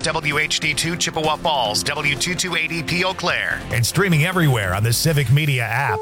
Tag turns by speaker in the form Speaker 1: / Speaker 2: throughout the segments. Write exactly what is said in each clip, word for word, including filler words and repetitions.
Speaker 1: W H D two Chippewa Falls, W two two eight zero P Eau Claire.
Speaker 2: And streaming everywhere on the Civic Media app.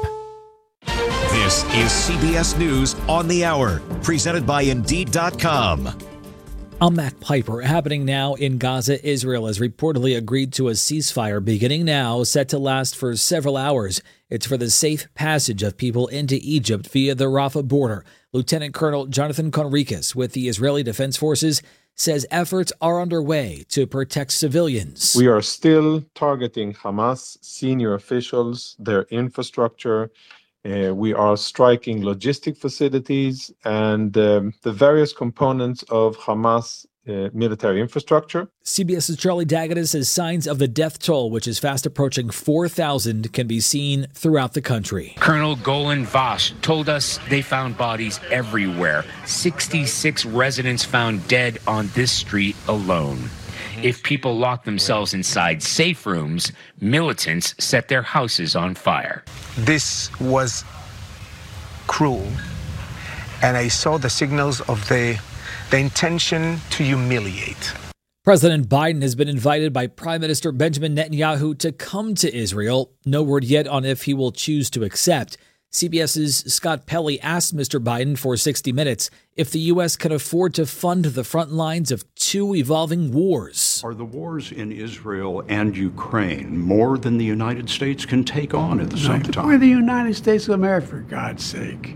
Speaker 3: This is C B S News on the Hour, presented by Indeed dot com.
Speaker 4: I'm Mac Piper. Happening now in Gaza, Israel has reportedly agreed to a ceasefire beginning now, set to last for several hours. It's for the safe passage of people into Egypt via the Rafah border. Lieutenant Colonel Jonathan Conricus with the Israeli Defense Forces says efforts are underway to protect civilians.
Speaker 5: We are still targeting Hamas senior officials, their infrastructure. Uh, we are striking logistic facilities and um, the various components of Hamas uh, military infrastructure.
Speaker 4: CBS's Charlie D'Agata says signs of the death toll, which is fast approaching four thousand, can be seen throughout the country.
Speaker 6: Colonel Golan Vash told us they found bodies everywhere. sixty-six residents found dead on this street alone. If people lock themselves inside safe rooms, militants set their houses on fire.
Speaker 7: This was cruel, and I saw the signals of the, the intention to humiliate.
Speaker 4: President Biden has been invited by Prime Minister Benjamin Netanyahu to come to Israel. No word yet on if he will choose to accept. CBS's Scott Pelley asked Mister Biden for sixty minutes if the U S can afford to fund the front lines of two evolving wars.
Speaker 8: Are the wars in Israel and Ukraine more than the United States can take on at the same time?
Speaker 9: We're the United States of America, for God's sake.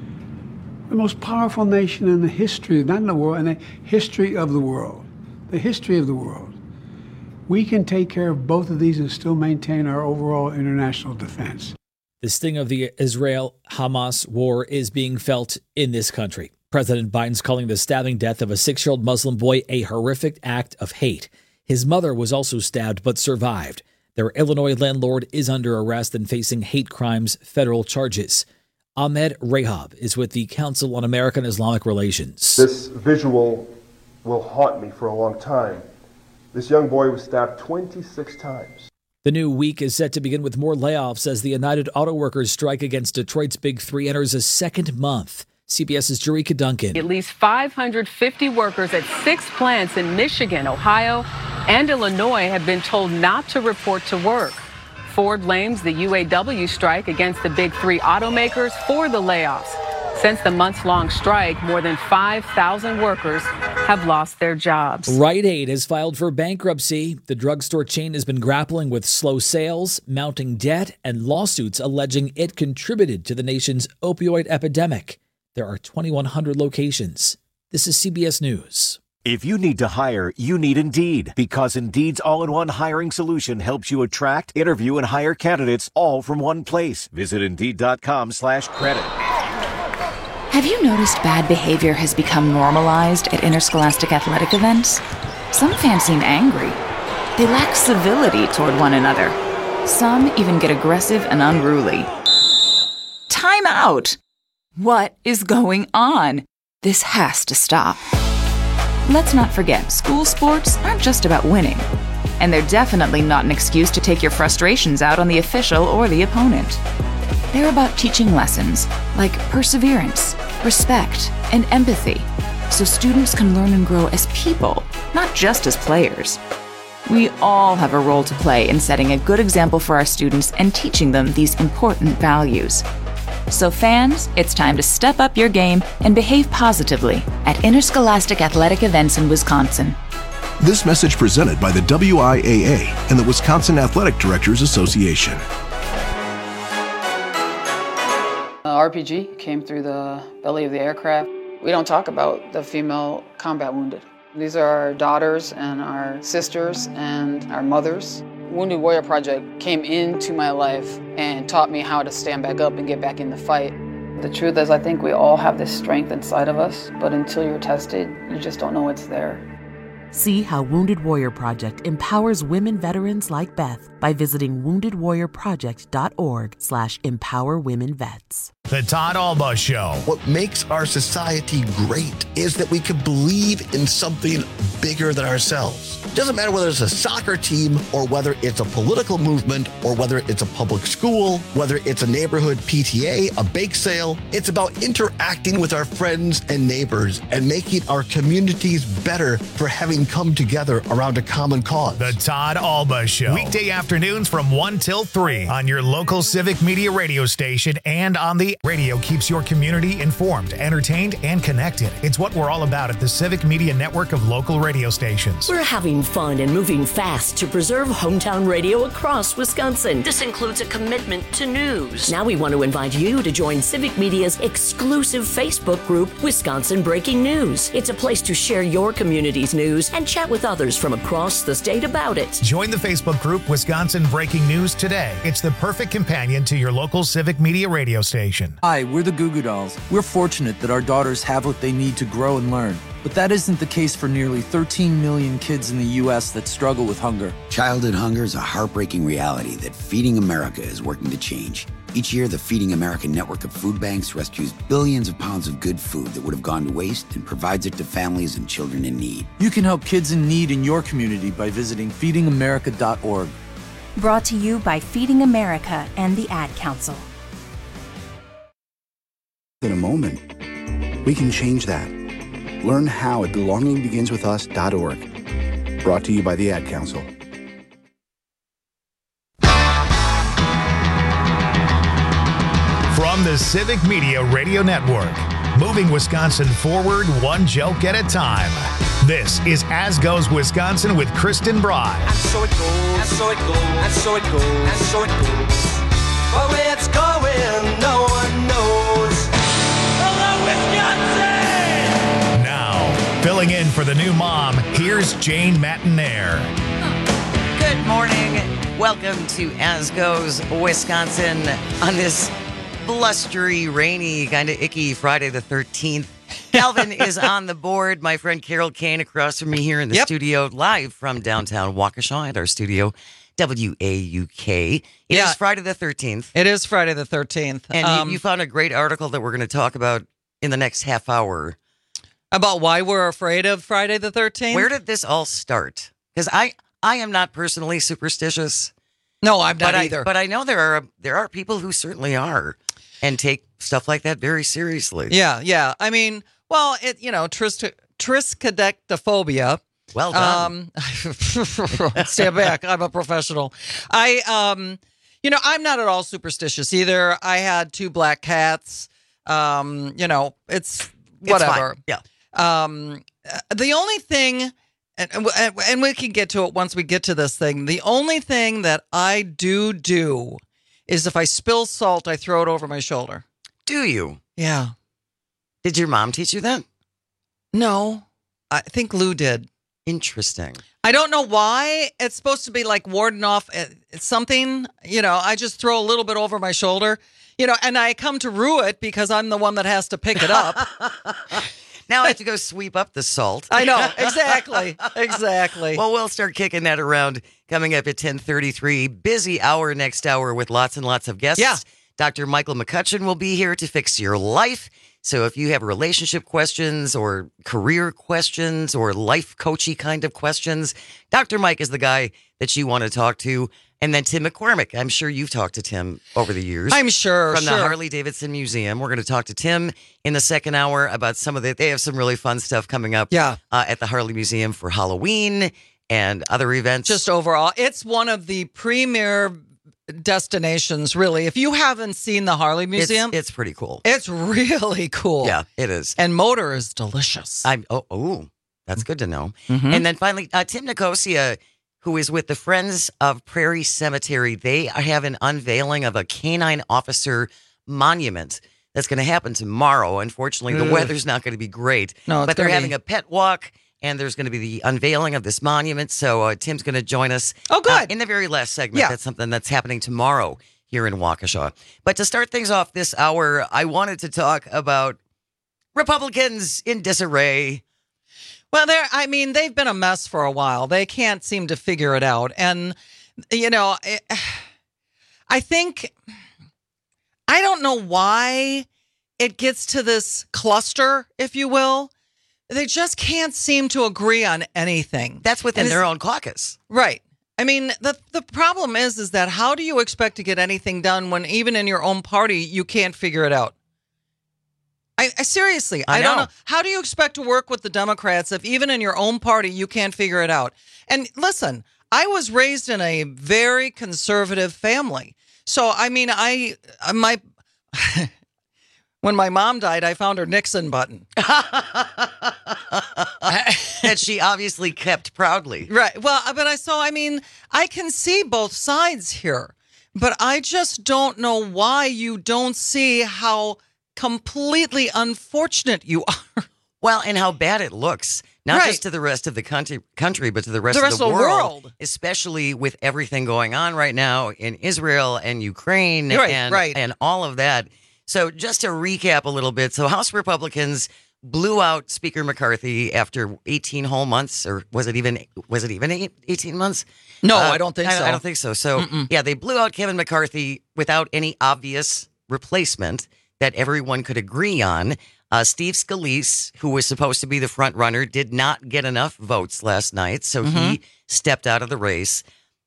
Speaker 9: The most powerful nation in the history, not in the world, in the history of the world. The history of the world. We can take care of both of these and still maintain our overall international defense.
Speaker 4: The sting of the Israel-Hamas war is being felt in this country. President Biden's calling the stabbing death of a six-year-old Muslim boy a horrific act of hate. His mother was also stabbed but survived. Their Illinois landlord is under arrest and facing hate crimes federal charges. Ahmed Rahab is with the Council on American Islamic Relations.
Speaker 10: This visual will haunt me for a long time. This young boy was stabbed twenty-six times.
Speaker 4: The new week is set to begin with more layoffs as the United Auto Workers strike against Detroit's Big Three enters a second month. CBS's Jerika Duncan.
Speaker 11: At least five hundred fifty workers at six plants in Michigan, Ohio, and Illinois have been told not to report to work. Ford blames the U A W strike against the Big Three automakers for the layoffs. Since the months-long strike, more than five thousand workers have lost their jobs.
Speaker 4: Rite Aid has filed for bankruptcy. The drugstore chain has been grappling with slow sales, mounting debt, and lawsuits alleging it contributed to the nation's opioid epidemic. There are twenty-one hundred locations. This is C B S News.
Speaker 3: If you need to hire, you need Indeed, because Indeed's all-in-one hiring solution helps you attract, interview, and hire candidates all from one place. Visit Indeed.com slash credit.
Speaker 12: Have you noticed bad behavior has become normalized at interscholastic athletic events? Some fans seem angry. They lack civility toward one another. Some even get aggressive and unruly. Time out! What is going on? This has to stop. Let's not forget, school sports aren't just about winning. And they're definitely not an excuse to take your frustrations out on the official or the opponent. They're about teaching lessons like perseverance, respect, and empathy, so students can learn and grow as people, not just as players. We all have a role to play in setting a good example for our students and teaching them these important values. So fans, it's time to step up your game and behave positively at interscholastic athletic events in Wisconsin.
Speaker 13: This message presented by the W I A A and the Wisconsin Athletic Directors Association.
Speaker 14: Uh, R P G came through the belly of the aircraft. We don't talk about the female combat wounded. These are our daughters and our sisters and our mothers. Wounded Warrior Project came into my life and taught me how to stand back up and get back in the fight. The truth is, I think we all have this strength inside of us, but until you're tested, you just don't know it's there.
Speaker 15: See how Wounded Warrior Project empowers women veterans like Beth by visiting wounded warrior project dot org slash empower women vets.
Speaker 2: The Todd Alba Show.
Speaker 16: What makes our society great is that we can believe in something bigger than ourselves. Doesn't matter whether it's a soccer team or whether it's a political movement or whether it's a public school, whether it's a neighborhood P T A, a bake sale. It's about interacting with our friends and neighbors and making our communities better for having come together around a common cause.
Speaker 2: The Todd Alba Show. Weekday afternoons from one till three on your local Civic Media radio station and on the radio. Keeps your community informed, entertained, and connected. It's what we're all about at the Civic Media network of local radio stations.
Speaker 17: We're having fun and moving fast to preserve hometown radio across Wisconsin. This includes a commitment to news. Now we want to invite you to join Civic Media's exclusive Facebook group, Wisconsin Breaking News. It's a place to share your community's news and chat with others from across the state about it.
Speaker 2: Join the Facebook group Wisconsin Breaking News today. It's the perfect companion to your local Civic Media radio station.
Speaker 18: Hi, we're the Goo Goo Dolls. We're fortunate that our daughters have what they need to grow and learn. But that isn't the case for nearly thirteen million kids in the U S that struggle with hunger.
Speaker 19: Childhood hunger is a heartbreaking reality that Feeding America is working to change. Each year, the Feeding America network of food banks rescues billions of pounds of good food that would have gone to waste and provides it to families and children in need.
Speaker 18: You can help kids in need in your community by visiting feeding america dot org.
Speaker 20: Brought to you by Feeding America and the Ad Council.
Speaker 21: In a moment, we can change that. Learn how at belonging begins with us dot org. Brought to you by the Ad Council.
Speaker 2: From the Civic Media Radio Network, moving Wisconsin forward one joke at a time. This is As Goes Wisconsin with Kristen Bry.
Speaker 22: And so it goes, and so it goes, and so it goes, and so it goes. But where it's going, no one knows. Hello, Wisconsin!
Speaker 2: Now, filling in for the new mom, here's Jane Matinaire.
Speaker 23: Good morning. Welcome to As Goes Wisconsin on this blustery, rainy, kind of icky Friday the thirteenth. Calvin is on the board. My friend Carol Kane across from me here in the yep. studio, live from downtown Waukesha at our studio, W A U K. It yeah. is Friday the thirteenth.
Speaker 24: It is Friday the thirteenth.
Speaker 23: And um, you, you found a great article that we're going to talk about in the next half hour.
Speaker 24: About why we're afraid of Friday the thirteenth?
Speaker 23: Where did this all start? Because I, I am not personally superstitious.
Speaker 24: No, I'm not
Speaker 23: but
Speaker 24: either.
Speaker 23: I, but I know there are there are people who certainly are and take stuff like that very seriously.
Speaker 24: Yeah, yeah. I mean, well, it you know, tris- triskaidekaphobia.
Speaker 23: Well done.
Speaker 24: Um, stand back. I'm a professional. I, um, you know, I'm not at all superstitious either. I had two black cats. Um, you know, it's whatever.
Speaker 23: It's fine. Yeah.
Speaker 24: Um, the only thing, and, and and we can get to it once we get to this thing. The only thing that I do do is if I spill salt, I throw it over my shoulder.
Speaker 23: Do you?
Speaker 24: Yeah.
Speaker 23: Did your mom teach you that?
Speaker 24: No. I think Lou did.
Speaker 23: Interesting.
Speaker 24: I don't know why. It's supposed to be like warding off something. You know, I just throw a little bit over my shoulder. You know, and I come to rue it because I'm the one that has to pick it up.
Speaker 23: Now I have to go sweep up the salt.
Speaker 24: I know. Exactly. Exactly.
Speaker 23: Well, we'll start kicking that around coming up at ten thirty-three. Busy hour next hour with lots and lots of guests.
Speaker 24: Yeah.
Speaker 23: Doctor Michael McCutcheon will be here to fix your life. So if you have relationship questions or career questions or life coachy kind of questions, Doctor Mike is the guy that you want to talk to. And then Tim McCormick. I'm sure you've talked to Tim over the years.
Speaker 24: I'm sure.
Speaker 23: From
Speaker 24: sure.
Speaker 23: the Harley-Davidson Museum. We're going to talk to Tim in the second hour about some of the, they have some really fun stuff coming up
Speaker 24: yeah.
Speaker 23: uh, at the Harley Museum for Halloween and other events.
Speaker 24: Just overall, it's one of the premier destinations, really. If you haven't seen the Harley Museum,
Speaker 23: it's, it's pretty cool.
Speaker 24: It's really cool.
Speaker 23: Yeah, it is.
Speaker 24: And motor is delicious.
Speaker 23: I'm oh, oh that's good to know.
Speaker 24: Mm-hmm.
Speaker 23: And then finally, uh, Tim Nicosia, who is with the Friends of Prairie Cemetery, they have an unveiling of a canine officer monument that's going to happen tomorrow. Unfortunately, the
Speaker 24: Ugh.
Speaker 23: weather's not going to be great,
Speaker 24: no,
Speaker 23: but they're
Speaker 24: be...
Speaker 23: having a pet walk. And there's going to be the unveiling of this monument. So uh, Tim's going to join us.
Speaker 24: Oh, good.
Speaker 23: Uh, in the very last segment.
Speaker 24: Yeah.
Speaker 23: That's something that's happening tomorrow here in Waukesha. But to start things off this hour, I wanted to talk about Republicans in disarray.
Speaker 24: Well, they're, I mean, they've been a mess for a while. They can't seem to figure it out. And, you know, it, I think, I don't know why it gets to this cluster, if you will. they just can't seem to agree on anything.
Speaker 23: That's within their own caucus.
Speaker 24: Right. I mean, the the problem is, is that how do you expect to get anything done when even in your own party, you can't figure it out? I, I seriously, I,
Speaker 23: I
Speaker 24: don't
Speaker 23: know.
Speaker 24: know. How do you expect to work with the Democrats if even in your own party, you can't figure it out? And listen, I was raised in a very conservative family. So, I mean, I, my, when my mom died, I found her Nixon button.
Speaker 23: That she obviously kept proudly.
Speaker 24: Right. Well, but I, so, I mean, I can see both sides here, but I just don't know why you don't see how completely unfortunate you are.
Speaker 23: Well, and how bad it looks. Not
Speaker 24: Right.
Speaker 23: just to the rest of the country, country, but to the rest,
Speaker 24: The rest
Speaker 23: of the,
Speaker 24: of the
Speaker 23: world,
Speaker 24: world.
Speaker 23: especially with everything going on right now in Israel and Ukraine
Speaker 24: Right,
Speaker 23: and,
Speaker 24: right.
Speaker 23: and all of that. So just to recap a little bit, so House Republicans blew out Speaker McCarthy after eighteen whole months, or was it even was it even eighteen months?
Speaker 24: No, I don't think
Speaker 23: I,
Speaker 24: so.
Speaker 23: I don't think so. So
Speaker 24: Mm-mm.
Speaker 23: yeah, they blew out Kevin McCarthy without any obvious replacement that everyone could agree on. Uh, Steve Scalise, who was supposed to be the front runner, did not get enough votes last night, so
Speaker 24: Mm-hmm.
Speaker 23: he stepped out of the race.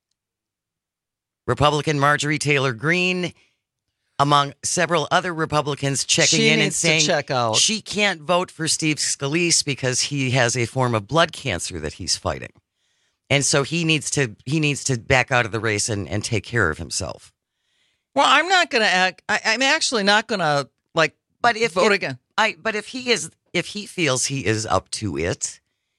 Speaker 23: Republican Marjorie Taylor Greene, among several other Republicans, checking
Speaker 24: She
Speaker 23: in and
Speaker 24: needs to
Speaker 23: saying
Speaker 24: check out.
Speaker 23: she can't vote for Steve Scalise because he has a form of blood cancer that he's fighting, and so he needs to he needs to back out of the race and, and take care of himself.
Speaker 24: Well, I'm not going to act. I, I'm actually not going to like.
Speaker 23: But if
Speaker 24: vote
Speaker 23: if-
Speaker 24: again.
Speaker 23: I but if he is if he feels he is up to it,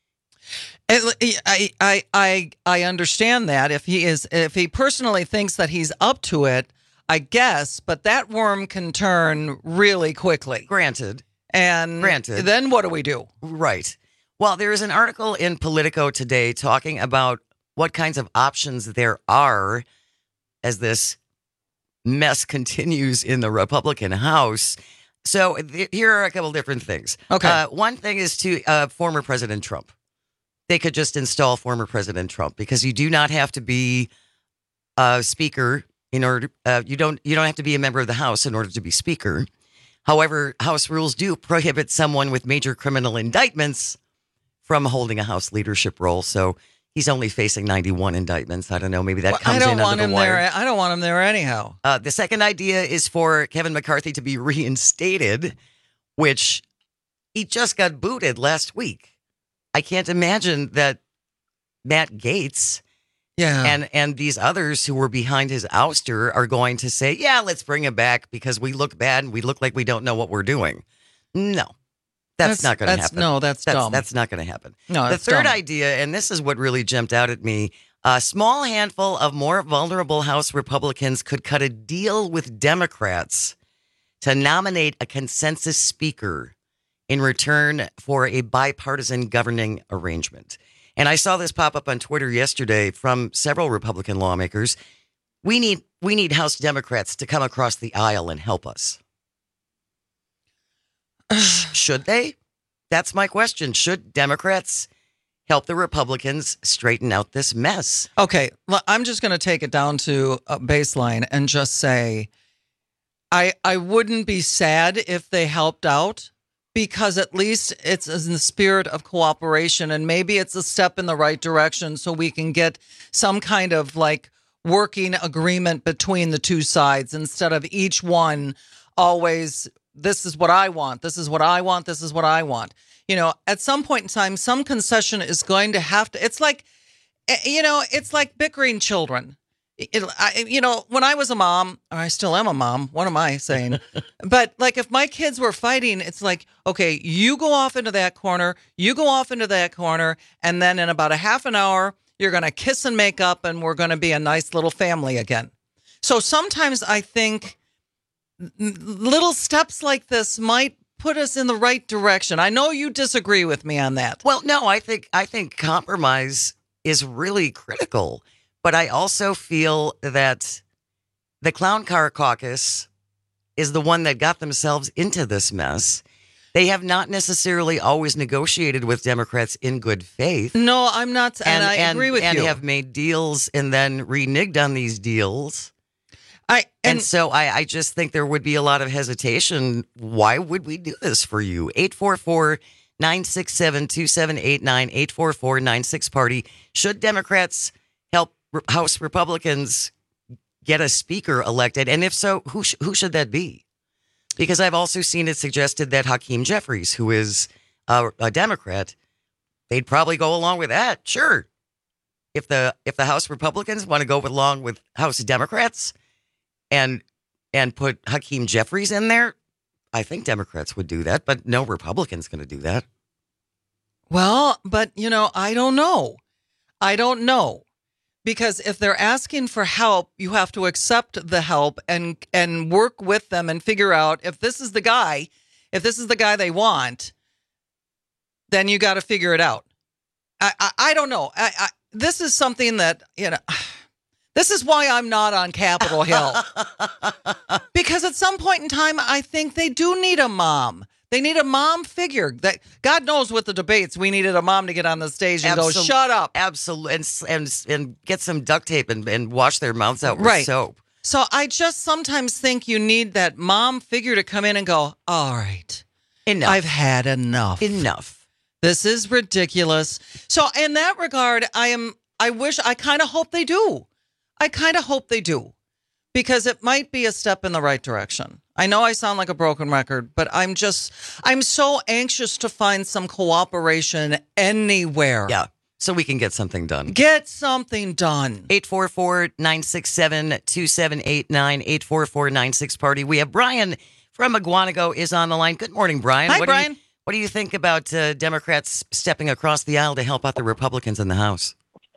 Speaker 24: It- I, I, I, I understand that if he is, if he personally thinks that he's up to it, I guess. But that worm can turn really quickly.
Speaker 23: Granted,
Speaker 24: and
Speaker 23: Granted.
Speaker 24: then what do we do?
Speaker 23: Right. Well, there is an article in Politico today talking about what kinds of options there are as this mess continues in the Republican House. So th- here are a couple different things.
Speaker 24: Okay.
Speaker 23: Uh, one thing is to uh, former President Trump. They could just install former President Trump because you do not have to be a speaker in order. Uh, you don't. You don't have to be a member of the House in order to be speaker. However, House rules do prohibit someone with major criminal indictments from holding a House leadership role. So he's only facing ninety-one indictments. I don't know. Maybe that
Speaker 24: Well,
Speaker 23: comes
Speaker 24: I don't
Speaker 23: in
Speaker 24: want
Speaker 23: under
Speaker 24: him
Speaker 23: the wire.
Speaker 24: there. I don't want him there anyhow.
Speaker 23: Uh, the second idea is for Kevin McCarthy to be reinstated, which he just got booted last week. I can't imagine that Matt Gaetz
Speaker 24: Yeah.
Speaker 23: and and these others who were behind his ouster are going to say, yeah, let's bring him back because we look bad and we look like we don't know what we're doing. No, that's,
Speaker 24: That's-
Speaker 23: not going to
Speaker 24: that's-
Speaker 23: happen.
Speaker 24: no, that's dumb.
Speaker 23: That's not going to happen.
Speaker 24: No,
Speaker 23: the
Speaker 24: that's
Speaker 23: third
Speaker 24: dumb.
Speaker 23: idea, and this is what really jumped out at me, a small handful of more vulnerable House Republicans could cut a deal with Democrats to nominate a consensus speaker in return for a bipartisan governing arrangement. And I saw this pop up on Twitter yesterday from several Republican lawmakers. We need we need House Democrats to come across the aisle and help us. Should they? That's my question. Should Democrats help the Republicans straighten out this mess?
Speaker 24: Okay, l- I'm just going to take it down to a baseline and just say, I I wouldn't be sad if they helped out because at least it's in the spirit of cooperation and maybe it's a step in the right direction so we can get some kind of like working agreement between the two sides instead of each one always, this is what I want, this is what I want, this is what I want. You know, at some point in time, some concession is going to have to, it's like, eh, you know, it's like bickering children. It, I, you know, when I was a mom, or I still am a mom, what am I saying? But like if my kids were fighting, it's like, okay, you go off into that corner, you go off into that corner, and then in about a half an hour, you're going to kiss and make up and we're going to be a nice little family again. So sometimes I think little steps like this might put us in the right direction. I know you disagree with me on that.
Speaker 23: Well, no, I think I think compromise is really critical. But I also feel that the Clown Car Caucus is the one that got themselves into this mess. They have not necessarily always negotiated with Democrats in good faith.
Speaker 24: No, I'm not. And, I agree with
Speaker 23: and
Speaker 24: you.
Speaker 23: And have made deals and then reneged on these deals.
Speaker 24: I
Speaker 23: and, and so I, I just think there would be a lot of hesitation. Why would we do this for you? eight four four, nine six seven, two seven eight nine, eight four four nine six party. Should Democrats help House Republicans get a speaker elected? And if so, who sh- who should that be? Because I've also seen it suggested that Hakeem Jeffries, who is a, a Democrat, they'd probably go along with that. Sure. If the if the House Republicans want to go along with House Democrats and and put Hakeem Jeffries in there, I think Democrats would do that, but no Republican's going to do that.
Speaker 24: Well, but, you know, I don't know. I don't know. Because if they're asking for help, you have to accept the help and and work with them and figure out if this is the guy, if this is the guy they want, then you got to figure it out. I, I, I don't know. I, I, this is something that, you know, this is why I'm not on Capitol Hill. Because at some point in time, I think they do need a mom. They need a mom figure. That God knows with the debates, we needed a mom to get on the stage and
Speaker 23: Absol-
Speaker 24: go, shut up.
Speaker 23: Absolutely. And, and, and get some duct tape and, and wash their mouths out with
Speaker 24: Right.
Speaker 23: soap.
Speaker 24: So I just sometimes think you need that mom figure to come in and go, all right,
Speaker 23: enough.
Speaker 24: I've had enough.
Speaker 23: Enough.
Speaker 24: This is ridiculous. So in that regard, I am, I wish, I kind of hope they do. I kind of hope they do. Because it might be a step in the right direction. I know I sound like a broken record, but I'm just, I'm so anxious to find some cooperation anywhere.
Speaker 23: Yeah, so we can get something done.
Speaker 24: Get something done.
Speaker 23: eight four four, nine six seven, two seven eight nine, eight four four nine six party. We have Brian from Aguanago is on the line. Good morning, Brian.
Speaker 24: Hi,
Speaker 23: what
Speaker 24: Brian.
Speaker 23: Do you, what do you think about uh, Democrats stepping across the aisle to help out the Republicans in the House?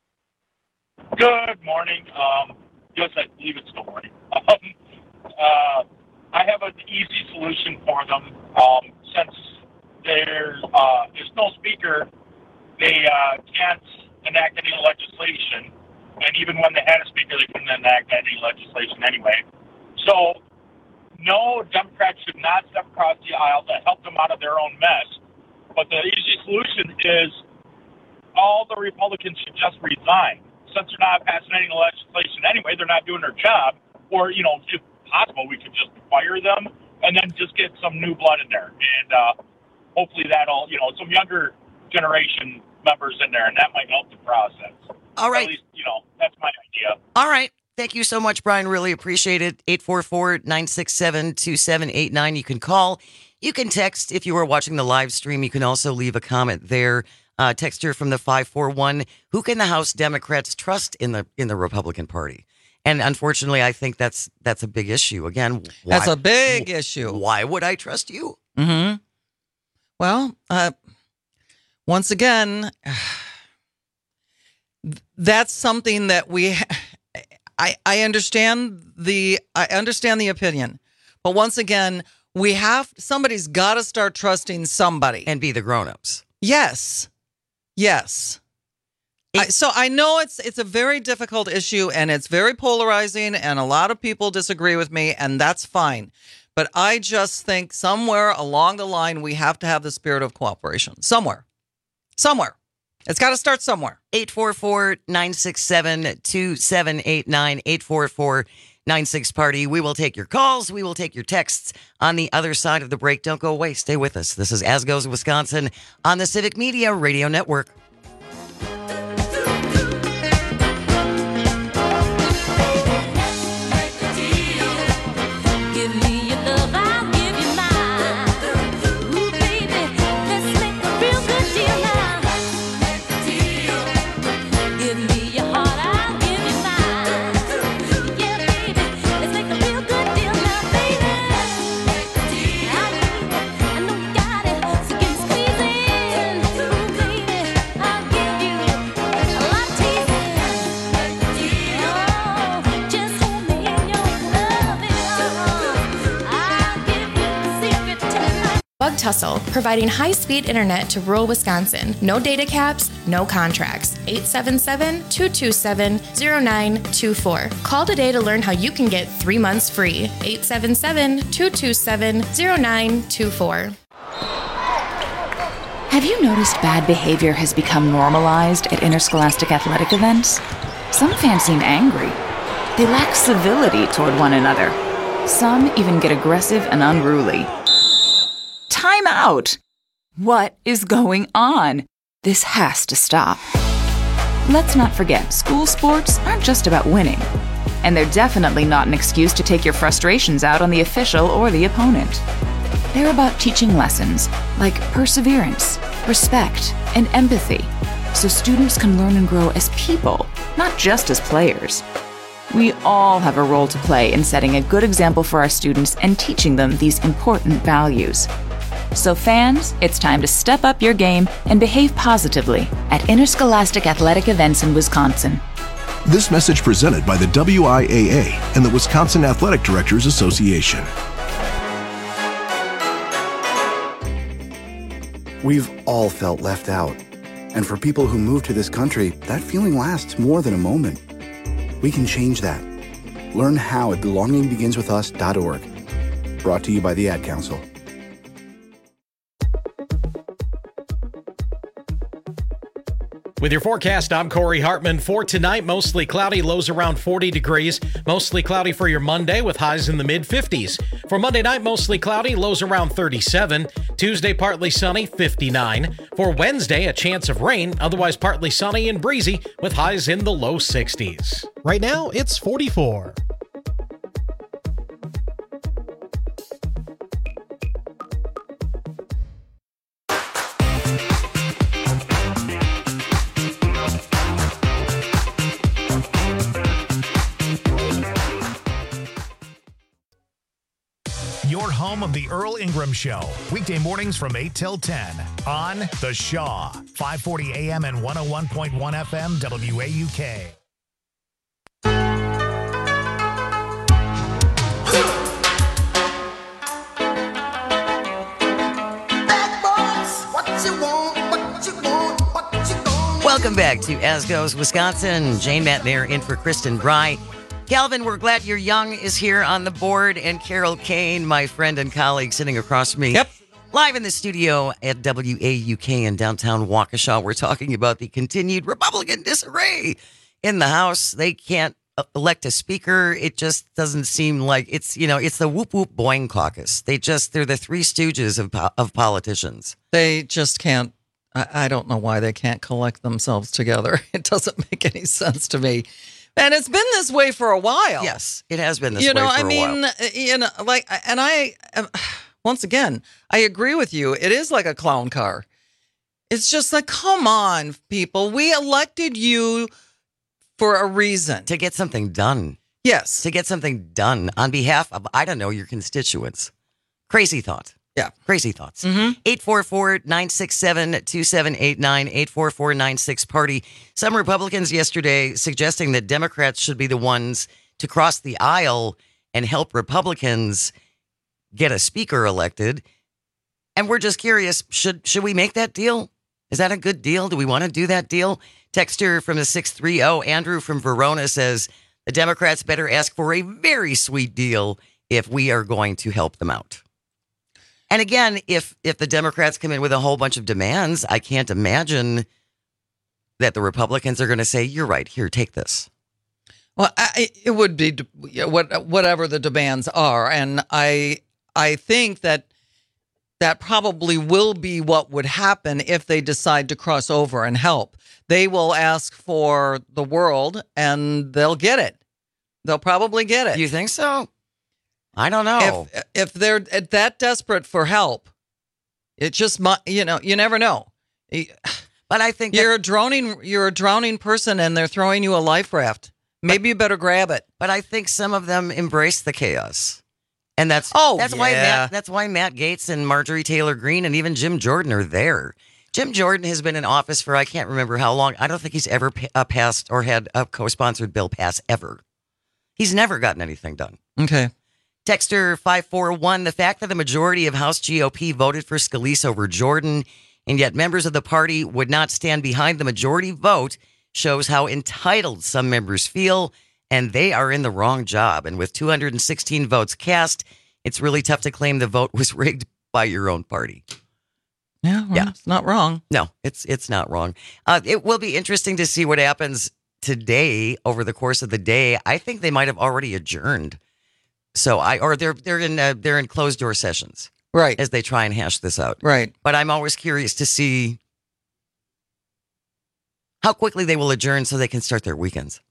Speaker 1: Good morning. Um, yes, I believe it's still morning. Um, uh, I have an easy solution for them. Um, since there uh, is no speaker, they uh, can't enact any legislation. And even when they had a speaker, they couldn't enact any legislation anyway. So, no, Democrats should not step across the aisle to help them out of their own mess. But the easy solution is all the Republicans should just resign. Since they're not passing any legislation anyway, they're not doing their job. Or, you know, if possible, we could just fire them and then just get some new blood in there. And uh, hopefully that'll, you know, some younger generation members in there, and that might help the process.
Speaker 23: All right.
Speaker 1: At least, you know, that's my idea.
Speaker 23: All right. Thank you so much, Brian. Really appreciate it. eight four four, nine six seven, two seven eight nine. You can call. You can text if you are watching the live stream. You can also leave a comment there. Uh, text here from the five four one. Who can the House Democrats trust in the in the Republican Party? And unfortunately, I think that's that's a big issue. Again, why,
Speaker 24: That's a big issue.
Speaker 23: Why would I trust you?
Speaker 24: Mm-hmm. Well, uh, once again, that's something that we. I I understand the I understand the opinion, but once again, we have somebody's got to start trusting somebody
Speaker 23: and be the grown-ups.
Speaker 24: Yes, yes. I, so I know it's it's a very difficult issue and it's very polarizing and a lot of people disagree with me and that's fine. But I just think somewhere along the line we have to have the spirit of cooperation. Somewhere. Somewhere. It's got to start somewhere.
Speaker 23: eight four four, nine six seven, two seven eight nine, eight four four nine six party. We will take your calls. We will take your texts on the other side of the break. Don't go away. Stay with us. This is As Goes Wisconsin on the Civic Media Radio Network.
Speaker 5: Bug Tussle, providing high-speed internet to rural Wisconsin. No data caps, no contracts. eight seven seven, two two seven, zero nine two four. Call today to learn how you can get three months free. eight seven seven, two two seven, zero nine two four.
Speaker 12: Have you noticed bad behavior has become normalized at interscholastic athletic events? Some fans seem angry. They lack civility toward one another. Some even get aggressive and unruly. Time out! What is going on? This has to stop. Let's not forget, school sports aren't just about winning. And they're definitely not an excuse to take your frustrations out on the official or the opponent. They're about teaching lessons like perseverance, respect, and empathy, so students can learn and grow as people, not just as players. We all have a role to play in setting a good example for our students and teaching them these important values. So fans, it's time to step up your game and behave positively at interscholastic athletic events in Wisconsin.
Speaker 13: This message presented by the W I A A and the Wisconsin Athletic Directors Association.
Speaker 21: We've all felt left out. And for people who move to this country, that feeling lasts more than a moment. We can change that. Learn how at belonging begins with us dot org. Brought to you by the Ad Council.
Speaker 6: With your forecast, I'm Corey Hartman. For tonight, mostly cloudy, lows around forty degrees. Mostly cloudy for your Monday with highs in the mid fifties. For Monday night, mostly cloudy, lows around thirty-seven. Tuesday, partly sunny, fifty-nine. For Wednesday, a chance of rain, otherwise partly sunny and breezy with highs in the low sixties.
Speaker 7: Right now, it's forty-four.
Speaker 2: Your home of the Earl Ingram Show. Weekday mornings from eight till ten on The Shaw. five forty A M and one oh one point one F M W A U K.
Speaker 23: Welcome back to As Goes Wisconsin. Jane Matnair in for Kristen Bry. Calvin, we're glad you're young is here on the board, and Carol Kane, my friend and colleague sitting across from me.
Speaker 24: Yep.
Speaker 23: Live in the studio at W A U K in downtown Waukesha. We're talking about the continued Republican disarray in the House. They can't elect a speaker. It just doesn't seem like it's, you know, it's the whoop whoop boing caucus. They just, they're the three stooges of, of politicians.
Speaker 24: They just can't, I, I don't know why they can't collect themselves together. It doesn't make any sense to me. And it's been this way for a while.
Speaker 23: Yes, it has been this
Speaker 24: you
Speaker 23: way
Speaker 24: know,
Speaker 23: for
Speaker 24: I
Speaker 23: a
Speaker 24: mean,
Speaker 23: while.
Speaker 24: You know, like, and I, once again, I agree with you. It is like a clown car. It's just like, come on, people. We elected you for a reason.
Speaker 23: To get something done.
Speaker 24: Yes.
Speaker 23: To get something done on behalf of, I don't know, your constituents. Crazy thought.
Speaker 24: Yeah.
Speaker 23: Crazy thoughts.
Speaker 24: Mm-hmm.
Speaker 23: eight four four, nine six seven, two seven eight nine, eight four four, nine six party. Some Republicans yesterday suggesting that Democrats should be the ones to cross the aisle and help Republicans get a speaker elected. And we're just curious, should should we make that deal? Is that a good deal? Do we want to do that deal? Texter from the six three zero, Andrew from Verona, says the Democrats better ask for a very sweet deal if we are going to help them out. And again, if if the Democrats come in with a whole bunch of demands, I can't imagine that the Republicans are going to say, you're right, here, take this.
Speaker 24: Well, I, it would be what whatever the demands are. And I I think that that probably will be what would happen if they decide to cross over and help. They will ask for the world and they'll get it. They'll probably get it.
Speaker 23: You think so? I don't know.
Speaker 24: If, if they're that desperate for help, it just might, you know, you never know.
Speaker 23: But I think
Speaker 24: you're a drowning, you're a drowning person and they're throwing you a life raft. Maybe but, you better grab it.
Speaker 23: But I think some of them embrace the chaos. And that's
Speaker 24: oh,
Speaker 23: that's
Speaker 24: yeah.
Speaker 23: why Matt, that's why Matt Gaetz and Marjorie Taylor Greene and even Jim Jordan are there. Jim Jordan has been in office for I can't remember how long. I don't think he's ever uh, passed or had a co-sponsored bill pass ever. He's never gotten anything done.
Speaker 24: Okay.
Speaker 23: Texter five four one, the fact that the majority of House G O P voted for Scalise over Jordan, and yet members of the party would not stand behind the majority vote, shows how entitled some members feel, and they are in the wrong job. And with two hundred sixteen votes cast, it's really tough to claim the vote was rigged by your own party.
Speaker 24: Yeah, well, yeah. It's not wrong.
Speaker 23: No, it's it's not wrong. Uh, it will be interesting to see what happens today over the course of the day. I think they might have already adjourned. So I or they're they're in uh, they're in closed door sessions.
Speaker 24: Right.
Speaker 23: As they try and hash this out.
Speaker 24: Right.
Speaker 23: But I'm always curious to see how quickly they will adjourn so they can start their weekends.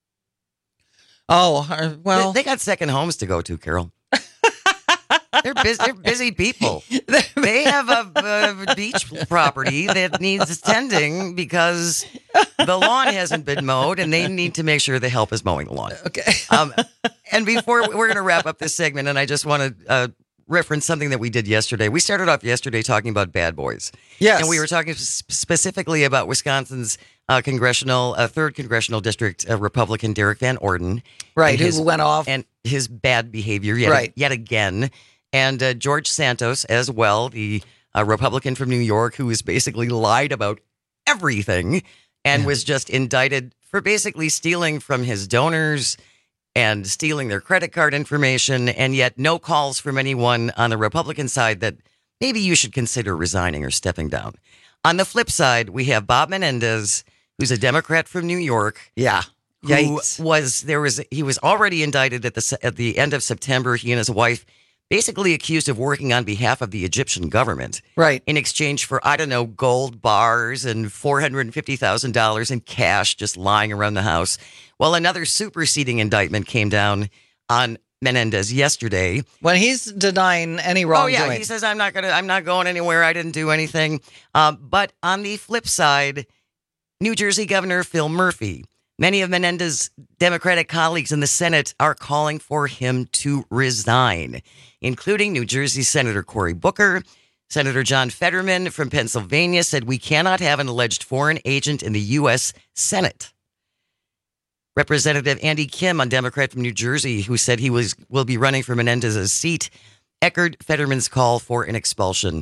Speaker 24: Oh, uh, well.
Speaker 23: They, they got second homes to go to, Carol. They're busy, they're busy people. They have a, a beach property that needs tending because the lawn hasn't been mowed, and they need to make sure the help is mowing the lawn.
Speaker 24: Okay.
Speaker 23: Um, and before we're going to wrap up this segment, and I just want to uh, reference something that we did yesterday. We started off yesterday talking about bad boys.
Speaker 24: Yes.
Speaker 23: And we were talking specifically about Wisconsin's uh, congressional, uh, third congressional district uh, Republican Derek Van Orden.
Speaker 24: Right,
Speaker 23: his,
Speaker 24: who went off.
Speaker 23: And his bad behavior yet,
Speaker 24: right.
Speaker 23: yet again. And uh, George Santos as well, the uh, Republican from New York, who has basically lied about everything and yeah. was just indicted for basically stealing from his donors and stealing their credit card information, and yet no calls from anyone on the Republican side that maybe you should consider resigning or stepping down. On the flip side, we have Bob Menendez, who's a Democrat from New York.
Speaker 24: Yeah.
Speaker 23: Who
Speaker 24: Yikes.
Speaker 23: was there was he was already indicted at the at the end of September. He and his wife basically accused of working on behalf of the Egyptian government.
Speaker 24: Right.
Speaker 23: In exchange for, I don't know, gold bars and four hundred fifty thousand dollars in cash just lying around the house. Well, another superseding indictment came down on Menendez yesterday.
Speaker 24: When he's denying any wrongdoing.
Speaker 23: Oh, yeah. He says, I'm not going to, I'm not going anywhere. I didn't do anything. Um, but on the flip side, New Jersey Governor Phil Murphy, many of Menendez's Democratic colleagues in the Senate are calling for him to resign, including New Jersey Senator Cory Booker. Senator John Fetterman from Pennsylvania said we cannot have an alleged foreign agent in the U S Senate. Representative Andy Kim, a Democrat from New Jersey, who said he was will be running for Menendez's seat, echoed Fetterman's call for an expulsion.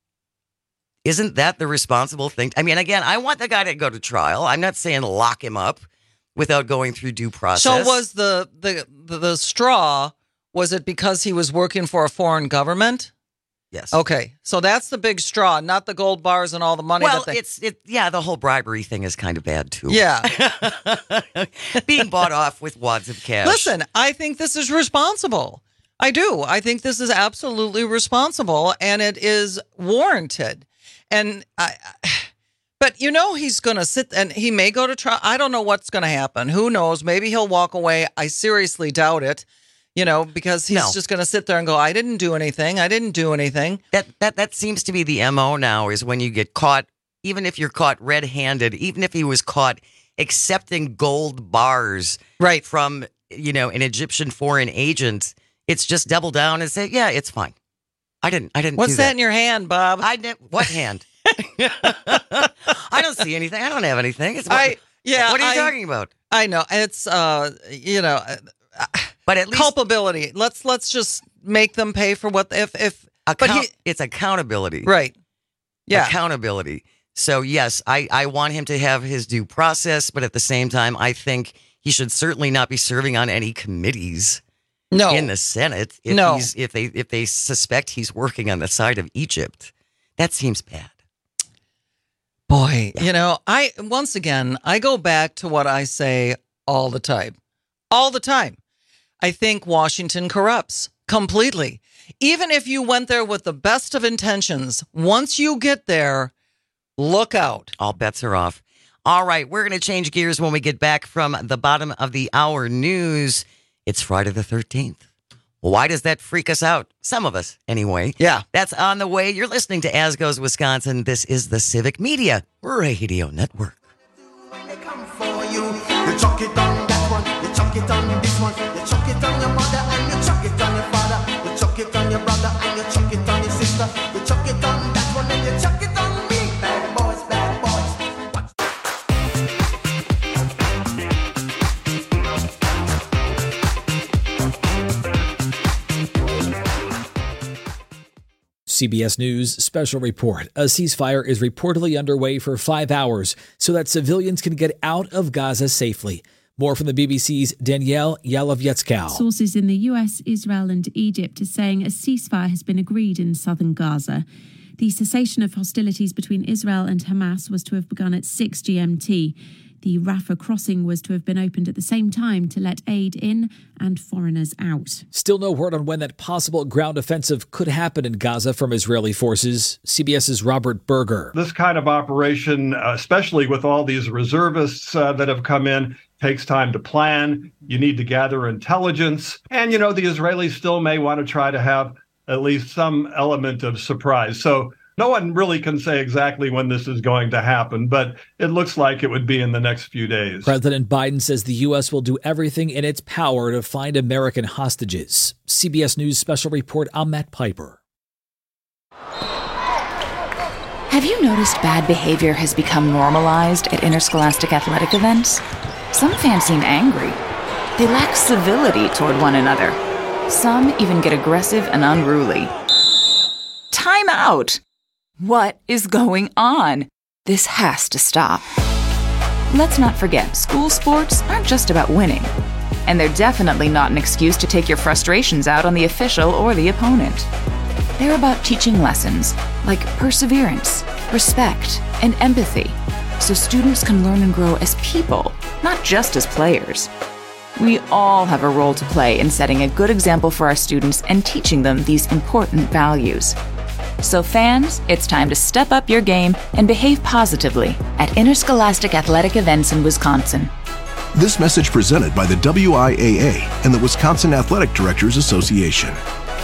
Speaker 23: Isn't that the responsible thing? I mean, again, I want the guy to go to trial. I'm not saying lock him up without going through due process.
Speaker 24: So was the the the, the straw, was it because he was working for a foreign government?
Speaker 23: Yes.
Speaker 24: Okay. So that's the big straw, not the gold bars and all the money.
Speaker 23: Well,
Speaker 24: that they...
Speaker 23: it's it. Yeah, the whole bribery thing is kind of bad too.
Speaker 24: Yeah.
Speaker 23: Being bought off with wads of cash.
Speaker 24: Listen, I think this is responsible. I do. I think this is absolutely responsible, and it is warranted. And I, but you know, he's going to sit and he may go to trial. I don't know what's going to happen. Who knows? Maybe he'll walk away. I seriously doubt it. You know, because he's
Speaker 23: No.
Speaker 24: just going to sit there and go, I didn't do anything. I didn't do anything.
Speaker 23: That that that seems to be the M O now, is when you get caught, even if you're caught red-handed, even if he was caught accepting gold bars
Speaker 24: right.
Speaker 23: from, you know, an Egyptian foreign agent, it's just double down and say, yeah, it's fine. I didn't I didn't
Speaker 24: What's
Speaker 23: do
Speaker 24: that
Speaker 23: that
Speaker 24: in your hand, Bob?
Speaker 23: I didn't, what hand? I don't see anything. I don't have anything. It's what,
Speaker 24: I yeah.
Speaker 23: What are you
Speaker 24: I,
Speaker 23: talking about?
Speaker 24: I know. It's uh you know, uh,
Speaker 23: But at least
Speaker 24: culpability. Let's let's just make them pay for what if if
Speaker 23: account,
Speaker 24: but he,
Speaker 23: it's accountability.
Speaker 24: right. Yeah.
Speaker 23: Accountability. So yes, I, I want him to have his due process, but at the same time, I think he should certainly not be serving on any committees
Speaker 24: no.
Speaker 23: in the Senate if
Speaker 24: No.
Speaker 23: he's if they if they suspect he's working on the side of Egypt. That seems bad.
Speaker 24: Boy, you know, I once again I go back to what I say all the time. All the time. I think Washington corrupts completely. Even if you went there with the best of intentions, once you get there, look out.
Speaker 23: All bets are off. All right, we're going to change gears when we get back from the bottom of the hour news. It's Friday the thirteenth. Why does that freak us out? Some of us, anyway.
Speaker 24: Yeah.
Speaker 23: That's on the way. You're listening to As Goes Wisconsin. This is the Civic Media Radio Network.
Speaker 22: You chuck it on that one, you chuck it on this one, you chuck it on your mother and you chuck it on your father, you chuck it on your brother and you chuck it on your sister, you chuck it on that one and you chuck it on me. Bad boys, bad boys.
Speaker 4: C B S News special report. A ceasefire is reportedly underway for five hours so that civilians can get out of Gaza safely. More from the B B C's Danielle Yalovietzkow.
Speaker 8: Sources in the U S, Israel and Egypt are saying a ceasefire has been agreed in southern Gaza. The cessation of hostilities between Israel and Hamas was to have begun at six G M T. The Rafah crossing was to have been opened at the same time to let aid in and foreigners out.
Speaker 4: Still no word on when that possible ground offensive could happen in Gaza from Israeli forces. CBS's Robert Berger.
Speaker 3: This kind of operation, uh, especially with all these reservists uh, that have come in, takes time to plan. You need to gather intelligence. And, you know, the Israelis still may want to try to have at least some element of surprise. So no one really can say exactly when this is going to happen, but it looks like it would be in the next few days.
Speaker 4: President Biden says the U S will do everything in its power to find American hostages. C B S News Special Report, I'm Matt Piper.
Speaker 12: Have you noticed bad behavior has become normalized at interscholastic athletic events? Some fans seem angry. They lack civility toward one another. Some even get aggressive and unruly. Time out! What is going on? This has to stop. Let's not forget, school sports aren't just about winning. And they're definitely not an excuse to take your frustrations out on the official or the opponent. They're about teaching lessons like perseverance, respect, and empathy, so students can learn and grow as people, not just as players. We all have a role to play in setting a good example for our students and teaching them these important values. So fans, it's time to step up your game and behave positively at interscholastic athletic events in Wisconsin.
Speaker 13: This message presented by the W I A A and the Wisconsin Athletic Directors Association.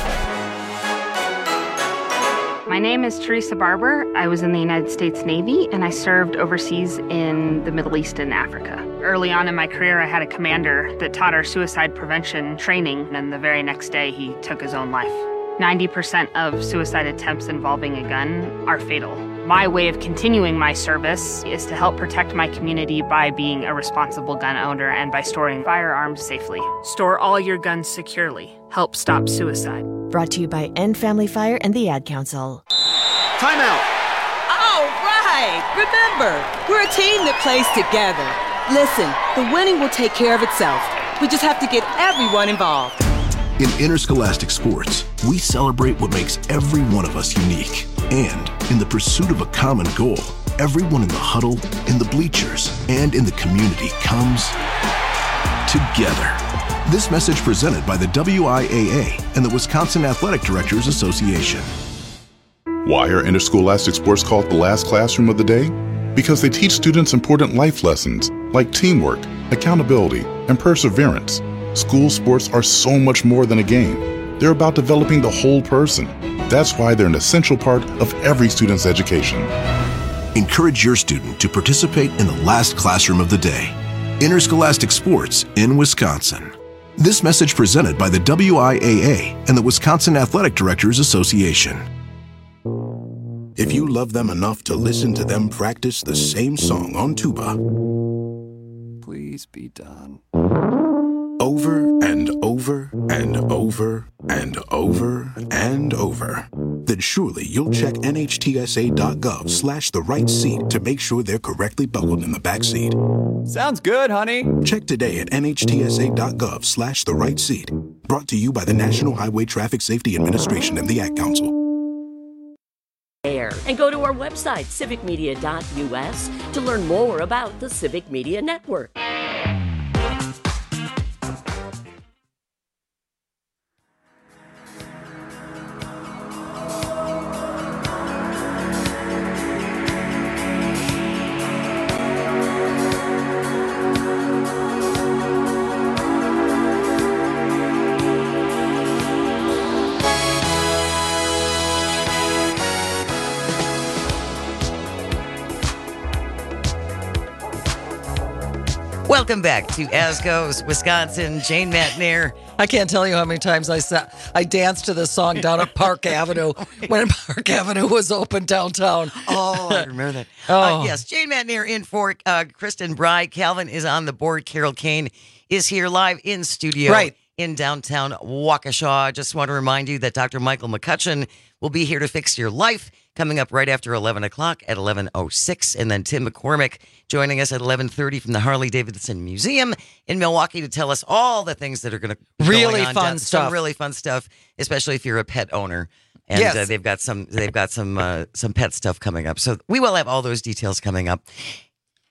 Speaker 9: My name is Teresa Barber. I was in the United States Navy, and I served overseas in the Middle East and Africa. Early on in my career, I had a commander that taught our suicide prevention training, and the very next day, he took his own life. ninety percent of suicide attempts involving a gun are fatal. My way of continuing my service is to help protect my community by being a responsible gun owner and by storing firearms safely. Store all your guns securely. Help stop suicide.
Speaker 10: Brought to you by End Family Fire and the Ad Council.
Speaker 11: Time out.
Speaker 25: All right. Remember, we're a team that plays together. Listen, the winning will take care of itself. We just have to get everyone involved.
Speaker 13: In interscholastic sports, we celebrate what makes every one of us unique. And in the pursuit of a common goal, everyone in the huddle, in the bleachers, and in the community comes together. This message presented by the W I A A and the Wisconsin Athletic Directors Association.
Speaker 26: Why are interscholastic sports called the last classroom of the day? Because they teach students important life lessons like teamwork, accountability, and perseverance. School sports are so much more than a game. They're about developing the whole person. That's why they're an essential part of every student's education.
Speaker 13: Encourage your student to participate in the last classroom of the day. Interscholastic sports in Wisconsin. This message presented by the W I A A and the Wisconsin Athletic Directors Association.
Speaker 21: If you love them enough to listen to them practice the same song on tuba,
Speaker 27: please be done.
Speaker 21: Over and over and over and over and over, then surely you'll check N H T S A dot gov slash the right seat to make sure they're correctly buckled in the back seat.
Speaker 27: Sounds good, honey.
Speaker 21: Check today at N H T S A dot gov slash the right seat. Brought to you by the National Highway Traffic Safety Administration and the Ad Council.
Speaker 17: And go to our website, civic media dot U S, to learn more about the Civic Media Network.
Speaker 23: Welcome back to As Goes Wisconsin. Jane Matnier.
Speaker 24: I can't tell you how many times I sat, I danced to this song down at Park Avenue when Park Avenue was open downtown.
Speaker 23: Oh, I remember that.
Speaker 24: Oh.
Speaker 23: Uh, yes, Jane Matnier in for uh, Kristen Bride. Calvin is on the board. Carol Kane is here live in studio
Speaker 24: right.
Speaker 23: in downtown Waukesha. Just want to remind you that Doctor Michael McCutcheon will be here to fix your life coming up right after eleven o'clock at eleven oh six. And then Tim McCormick joining us at eleven thirty from the Harley-Davidson Museum in Milwaukee to tell us all the things that are going to be
Speaker 24: really
Speaker 23: going on
Speaker 24: fun
Speaker 23: down,
Speaker 24: stuff.
Speaker 23: Some really fun stuff, especially if you're a pet owner. And
Speaker 24: yes.
Speaker 23: uh, they've got some they've got some uh, some pet stuff coming up. So we will have all those details coming up.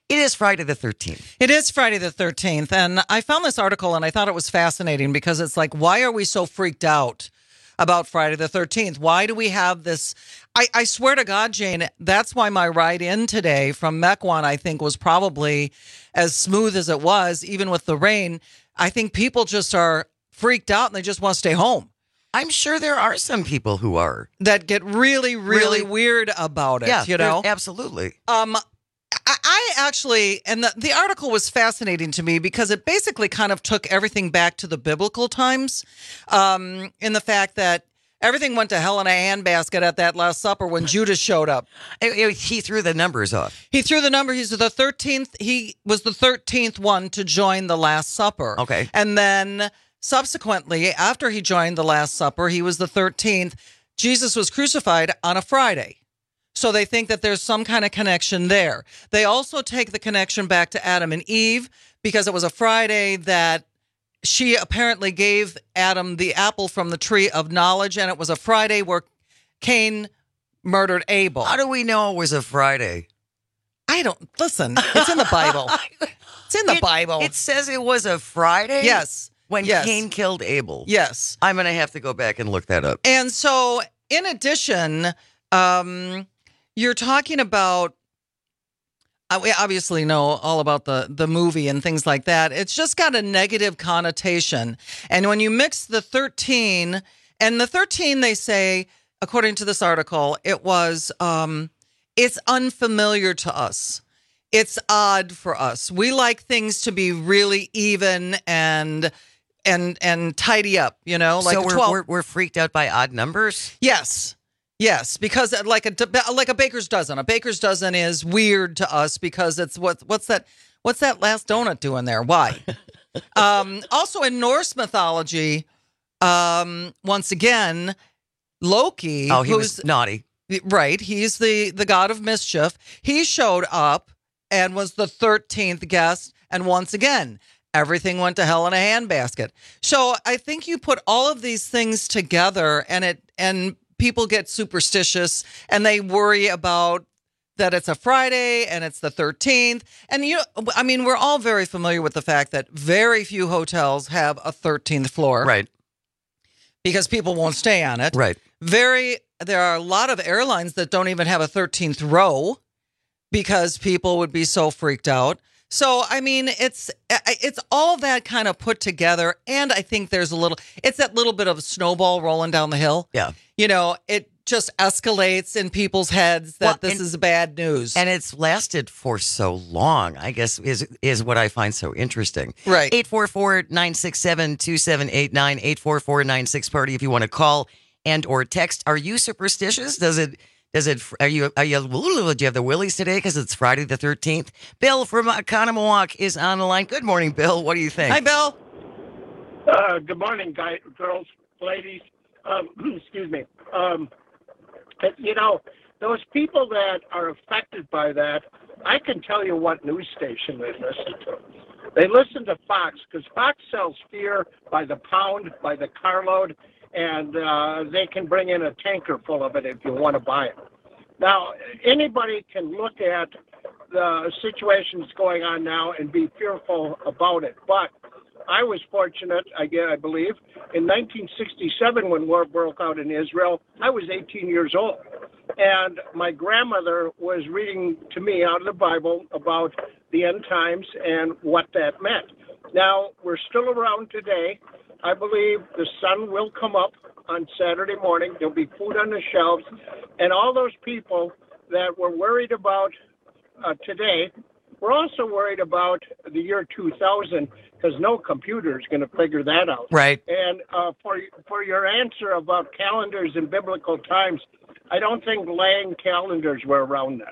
Speaker 23: It is Friday the thirteenth.
Speaker 24: It is Friday the thirteenth. And I found this article and I thought it was fascinating because it's like, why are we so freaked out about Friday the thirteenth? Why do we have this? I, I swear to God, Jane, that's why my ride in today from Mequon, I think, was probably as smooth as it was, even with the rain. I think people just are freaked out and they just want to stay home.
Speaker 23: I'm sure there are some people who are.
Speaker 24: That get really, really, really? weird about it,
Speaker 23: yeah,
Speaker 24: you know?
Speaker 23: Absolutely.
Speaker 24: Um, I, I actually, and the, the article was fascinating to me because it basically kind of took everything back to the biblical times, um, in the fact that everything went to hell in a handbasket at that Last Supper when Judas showed up.
Speaker 23: He threw the numbers off.
Speaker 24: He threw the number. He's the thirteenth. He was the thirteenth one to join the Last Supper.
Speaker 23: Okay.
Speaker 24: And then subsequently, after he joined the Last Supper, he was the thirteenth. Jesus was crucified on a Friday. So they think that there's some kind of connection there. They also take the connection back to Adam and Eve because it was a Friday that she apparently gave Adam the apple from the tree of knowledge, and it was a Friday where Cain murdered Abel.
Speaker 23: How do we know it was a Friday?
Speaker 24: I don't, listen, it's in the Bible. It's in the
Speaker 23: it,
Speaker 24: Bible.
Speaker 23: It says it was a Friday?
Speaker 24: Yes.
Speaker 23: When
Speaker 24: yes.
Speaker 23: Cain killed Abel.
Speaker 24: Yes.
Speaker 23: I'm going to have to go back and look that up.
Speaker 24: And so, in addition, um, you're talking about, uh, we obviously know all about the, the movie and things like that. It's just got a negative connotation. And when you mix the thirteen, and the thirteen, they say, according to this article, it was, um, it's unfamiliar to us. It's odd for us. We like things to be really even and and and tidy up, you know, like
Speaker 23: so we're,
Speaker 24: twelve.
Speaker 23: we're we're freaked out by odd numbers.
Speaker 24: Yes, yes, because like a like a baker's dozen. A baker's dozen is weird to us because it's what what's that what's that last donut doing there? Why? um, also in Norse mythology, um, once again, Loki.
Speaker 23: Oh, he
Speaker 24: who's,
Speaker 23: was naughty,
Speaker 24: right? He's the the god of mischief. He showed up and was the thirteenth guest, and once again, everything went to hell in a handbasket. So I think you put all of these things together, and it and people get superstitious, and they worry about that it's a Friday and it's the thirteenth. And you, I mean, we're all very familiar with the fact that very few hotels have a thirteenth floor,
Speaker 23: right?
Speaker 24: Because people won't stay on it,
Speaker 23: right?
Speaker 24: Very. There are a lot of airlines that don't even have a thirteenth row, because people would be so freaked out. So, I mean, it's it's all that kind of put together. And I think there's a little, it's that little bit of a snowball rolling down the hill.
Speaker 23: Yeah.
Speaker 24: You know, it just escalates in people's heads that
Speaker 23: well,
Speaker 24: this
Speaker 23: and,
Speaker 24: is bad news.
Speaker 23: And it's lasted for so long, I guess, is is what I find so interesting.
Speaker 24: Right.
Speaker 23: eight four four, nine six seven, two seven eight nine, eight four four, nine six party if you want to call and or text. Are you superstitious? Does it... Does it? Are you? Are you? Do you have the willies today? Because it's Friday the thirteenth. Bill from Conomowoc is on the line. Good morning, Bill. What do you think?
Speaker 24: Hi, Bill.
Speaker 11: Uh, good morning, guys, girls, ladies. Um, excuse me. Um, you know, those people that are affected by that, I can tell you what news station they listen to. They listen to Fox because Fox sells fear by the pound, by the carload. And uh, they can bring in a tanker full of it if you want to buy it. Now, anybody can look at the situations going on now and be fearful about it. But I was fortunate, I, guess, I believe, in nineteen sixty-seven when war broke out in Israel, I was eighteen years old. And my grandmother was reading to me out of the Bible about the end times and what that meant. Now, we're still around today. I believe the sun will come up on Saturday morning. There'll be food on the shelves. And all those people that were worried about uh, today, we're also worried about the year two thousand because no computer is going to figure that out.
Speaker 23: Right.
Speaker 11: And uh, for, for your answer about calendars in biblical times, I don't think laying calendars were around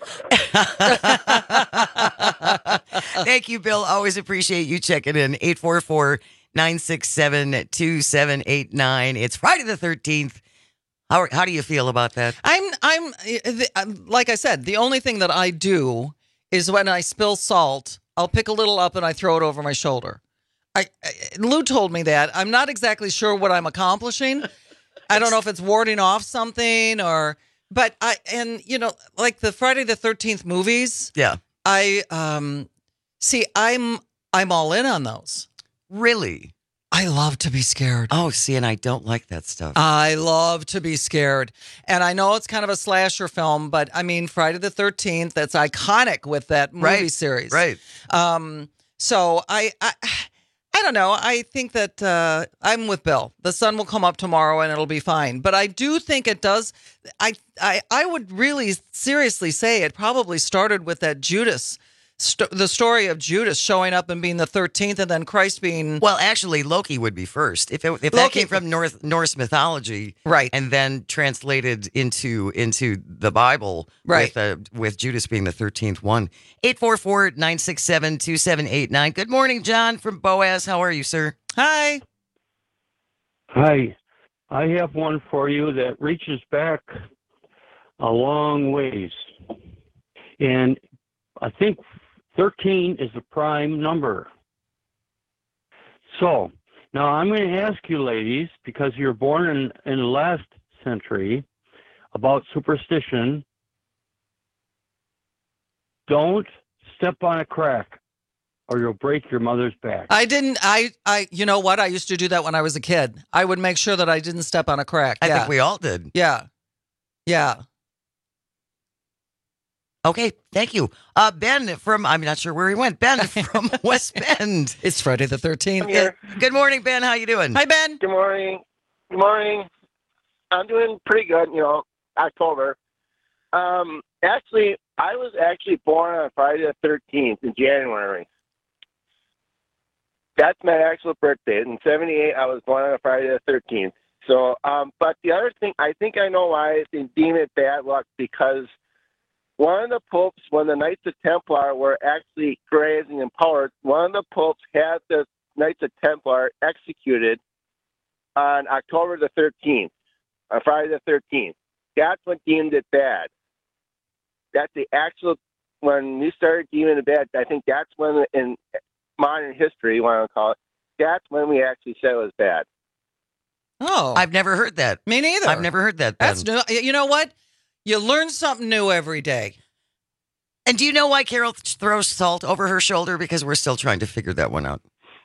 Speaker 23: that. Thank you, Bill. Always appreciate you checking in. eight four four, nine six seven, two seven eight nine. It's Friday the thirteenth. How, how do you feel about that?
Speaker 24: I'm, I'm, like I said, the only thing that I do is when I spill salt, I'll pick a little up and I throw it over my shoulder. I, I Lou told me that. I'm not exactly sure what I'm accomplishing. I don't know if it's warding off something or, but I, and you know, like the Friday the thirteenth movies.
Speaker 23: Yeah.
Speaker 24: I um see I'm I'm all in on those.
Speaker 23: Really?
Speaker 24: I love to be scared.
Speaker 23: Oh, see, and I don't like that stuff.
Speaker 24: I love to be scared. And I know it's kind of a slasher film, but I mean, Friday the thirteenth, that's iconic with that movie
Speaker 23: Right,
Speaker 24: series.
Speaker 23: right.
Speaker 24: Um, so I, I, I don't know. I think that uh, I'm with Bill. The sun will come up tomorrow and it'll be fine. But I do think it does. I, I, I would really seriously say it probably started with that Judas St- the story of Judas showing up and being the thirteenth and then Christ being...
Speaker 23: Well, actually, Loki would be first. If it, if that
Speaker 24: Loki-
Speaker 23: came from North, Norse mythology,
Speaker 24: right,
Speaker 23: and then translated into into the Bible,
Speaker 24: right,
Speaker 23: with, uh, with Judas being the thirteenth one. eight four four, nine six seven, two seven eight nine. Good morning, John from Boaz. How are you, sir?
Speaker 24: Hi.
Speaker 1: Hi. I have one for you that reaches back a long ways. And I think thirteen is the prime number. So, now I'm going to ask you, ladies, because you're born in, in the last century, about superstition. Don't step on a crack or you'll break your mother's back.
Speaker 24: I didn't, I, I, you know what? I used to do that when I was a kid. I would make sure that I didn't step on a crack.
Speaker 23: I
Speaker 24: yeah.
Speaker 23: think we all did.
Speaker 24: Yeah. Yeah.
Speaker 23: Okay, thank you. Uh, Ben from, I'm not sure where he went. Ben from West Bend.
Speaker 24: It's Friday the thirteenth.
Speaker 11: I'm here.
Speaker 23: Good morning, Ben. How you doing?
Speaker 24: Hi, Ben.
Speaker 11: Good morning. Good morning. I'm doing pretty good, you know, October. Um, actually, I was actually born on Friday the thirteenth in January. That's my actual birthday. In seventy-eight, I was born on Friday the thirteenth. So, um, but the other thing, I think I know why they deem it bad luck, because one of the popes, when the Knights of Templar were actually grazing in power, one of the popes had the Knights of Templar executed on October the thirteenth, on Friday the thirteenth. That's what deemed it bad. That's the actual, when we started deeming it bad, I think that's when, in modern history, you want to call it, that's when we actually said it was bad.
Speaker 24: Oh.
Speaker 23: I've never heard that.
Speaker 24: Me neither.
Speaker 23: I've never heard that, Ben.
Speaker 24: That's new. You know what? You learn something new every day.
Speaker 23: And do you know why Carol throws salt over her shoulder? Because we're still trying to figure that one out.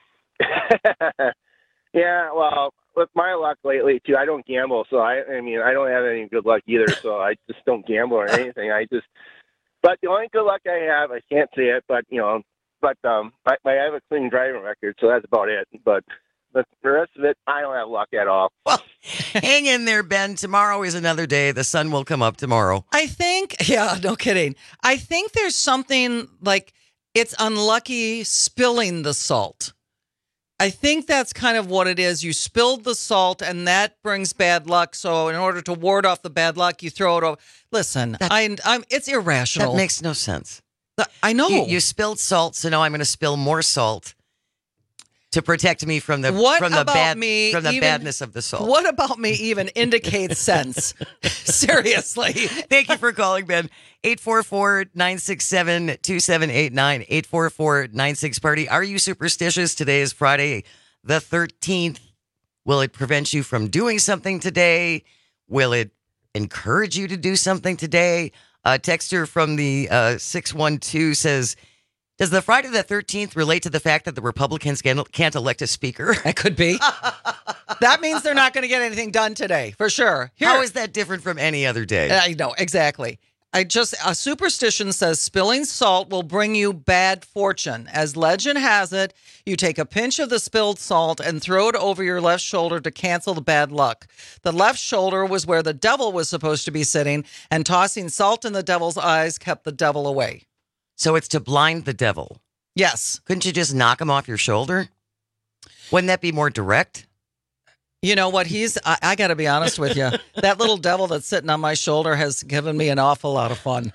Speaker 11: Yeah, well, with my luck lately, too, I don't gamble. So, I I mean, I don't have any good luck either. So, I just don't gamble or anything. I just, but the only good luck I have, I can't say it, but, you know, but um, I, I have a clean driving record. So, that's about it. But But the rest of it, I don't have luck at all.
Speaker 23: Well, hang in there, Ben. Tomorrow is another day. The sun will come up tomorrow.
Speaker 24: I think, yeah, no kidding. I think there's something like it's unlucky spilling the salt. I think that's kind of what it is. You spilled the salt and that brings bad luck. So in order to ward off the bad luck, you throw it over. Listen,
Speaker 23: That-
Speaker 24: I, I'm, it's irrational.
Speaker 23: That makes no sense.
Speaker 24: I know.
Speaker 23: You, you spilled salt, so now I'm going to spill more salt to protect me from the
Speaker 24: What
Speaker 23: from the
Speaker 24: about
Speaker 23: bad
Speaker 24: me
Speaker 23: from the
Speaker 24: even-
Speaker 23: badness of the salt.
Speaker 24: What about me even indicates sense? Seriously.
Speaker 23: Thank you for calling, Ben. eight four four, nine six seven, two seven eight nine. eight four four, nine six party. Are you superstitious? Today is Friday the thirteenth. Will it prevent you from doing something today? Will it encourage you to do something today? A texter from the uh, six one two says, does the Friday the thirteenth relate to the fact that the Republicans can't, can't elect a speaker?
Speaker 24: That could be. That means they're not going to get anything done today, for sure. Here,
Speaker 23: How is that different from any other day?
Speaker 24: I know, exactly. I just, a superstition says spilling salt will bring you bad fortune. As legend has it, you take a pinch of the spilled salt and throw it over your left shoulder to cancel the bad luck. The left shoulder was where the devil was supposed to be sitting, and tossing salt in the devil's eyes kept the devil away.
Speaker 23: So it's to blind the devil.
Speaker 24: Yes.
Speaker 23: Couldn't you just knock him off your shoulder? Wouldn't that be more direct?
Speaker 24: You know what? He's, I, I got to be honest with you. That little devil that's sitting on my shoulder has given me an awful lot of fun.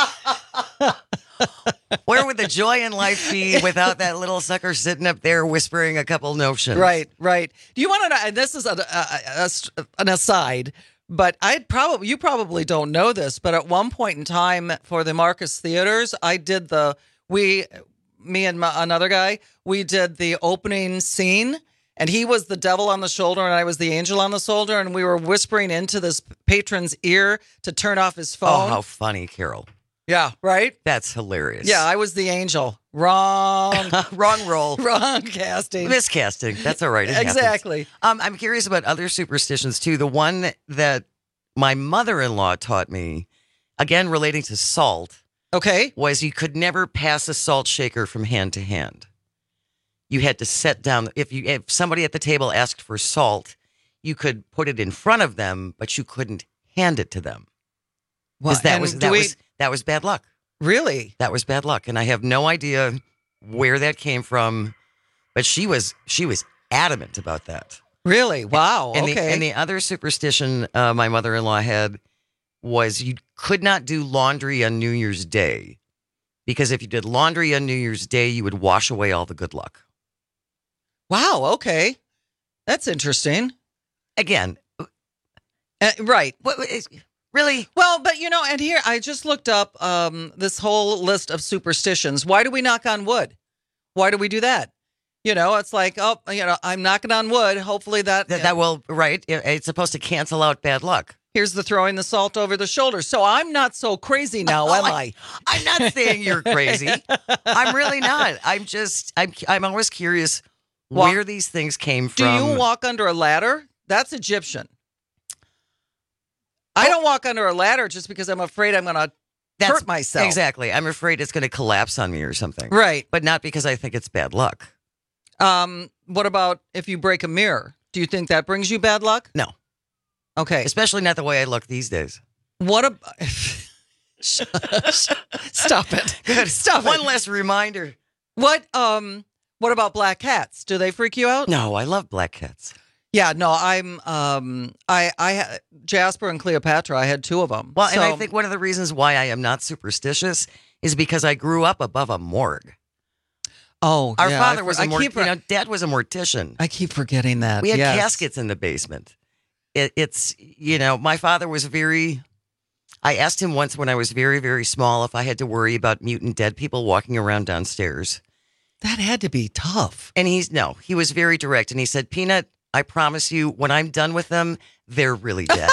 Speaker 23: Where would the joy in life be without that little sucker sitting up there whispering a couple notions?
Speaker 24: Right, right. Do you want to know? And this is a, a, a, an aside, but I probably you probably don't know this, but at one point in time for the Marcus Theaters, I did the we, me and my, another guy, we did the opening scene. And he was the devil on the shoulder, and I was the angel on the shoulder, and we were whispering into this patron's ear to turn off his phone.
Speaker 23: Oh, how funny, Carol.
Speaker 24: Yeah, right?
Speaker 23: That's hilarious.
Speaker 24: Yeah, I was the angel. Wrong.
Speaker 23: Wrong role.
Speaker 24: Wrong casting.
Speaker 23: Miscasting. That's all right. It
Speaker 24: exactly.
Speaker 23: Um, I'm curious about other superstitions, too. The one that my mother-in-law taught me, again, relating to salt,
Speaker 24: okay,
Speaker 23: was you could never pass a salt shaker from hand to hand. You had to set down. If you if somebody at the table asked for salt, you could put it in front of them, but you couldn't hand it to them. Because that was that we, was that was bad luck.
Speaker 24: Really?
Speaker 23: That was bad luck, and I have no idea where that came from. But she was she was adamant about that.
Speaker 24: Really? Wow.
Speaker 23: And
Speaker 24: okay.
Speaker 23: The, and the other superstition uh, my mother-in-law had was you could not do laundry on New Year's Day, because if you did laundry on New Year's Day, you would wash away all the good luck.
Speaker 24: Wow. Okay, that's interesting.
Speaker 23: Again,
Speaker 24: uh, right?
Speaker 23: What, really?
Speaker 24: Well, but you know, and here I just looked up um, this whole list of superstitions. Why do we knock on wood? Why do we do that? You know, it's like, oh, you know, I'm knocking on wood. Hopefully that
Speaker 23: that, that will right. It's supposed to cancel out bad luck.
Speaker 24: Here's the throwing the salt over the shoulder. So I'm not so crazy now,
Speaker 23: oh,
Speaker 24: am I?
Speaker 23: I? I'm not saying you're crazy. I'm really not. I'm just, I'm, I'm always curious well, where these things came from.
Speaker 24: Do you walk under a ladder? That's Egyptian. I don't walk under a ladder just because I'm afraid I'm going to hurt myself.
Speaker 23: Exactly. I'm afraid it's going to collapse on me or something.
Speaker 24: Right.
Speaker 23: But not because I think it's bad luck.
Speaker 24: Um, what about if you break a mirror? Do you think that brings you bad luck?
Speaker 23: No.
Speaker 24: Okay.
Speaker 23: Especially not the way I look these days.
Speaker 24: What about... Stop it.
Speaker 23: Good.
Speaker 24: Stop
Speaker 23: One
Speaker 24: it.
Speaker 23: less reminder.
Speaker 24: What, um, what about black cats? Do they freak you out?
Speaker 23: No, I love black cats.
Speaker 24: Yeah, no, I'm, um, I, I, Jasper and Cleopatra, I had two of them.
Speaker 23: Well,
Speaker 24: so,
Speaker 23: and I think one of the reasons why I am not superstitious is because I grew up above a morgue.
Speaker 24: Oh,
Speaker 23: Our
Speaker 24: yeah,
Speaker 23: father
Speaker 24: I,
Speaker 23: was a
Speaker 24: I
Speaker 23: mort-
Speaker 24: keep,
Speaker 23: you know, Dad was a mortician.
Speaker 24: I keep forgetting that.
Speaker 23: We had
Speaker 24: yes.
Speaker 23: caskets in the basement. It, it's, you know, my father was very, I asked him once when I was very, very small if I had to worry about mutant dead people walking around downstairs.
Speaker 24: That had to be tough.
Speaker 23: And he's, no, he was very direct. And he said, Peanut, I promise you, when I'm done with them, they're really dead.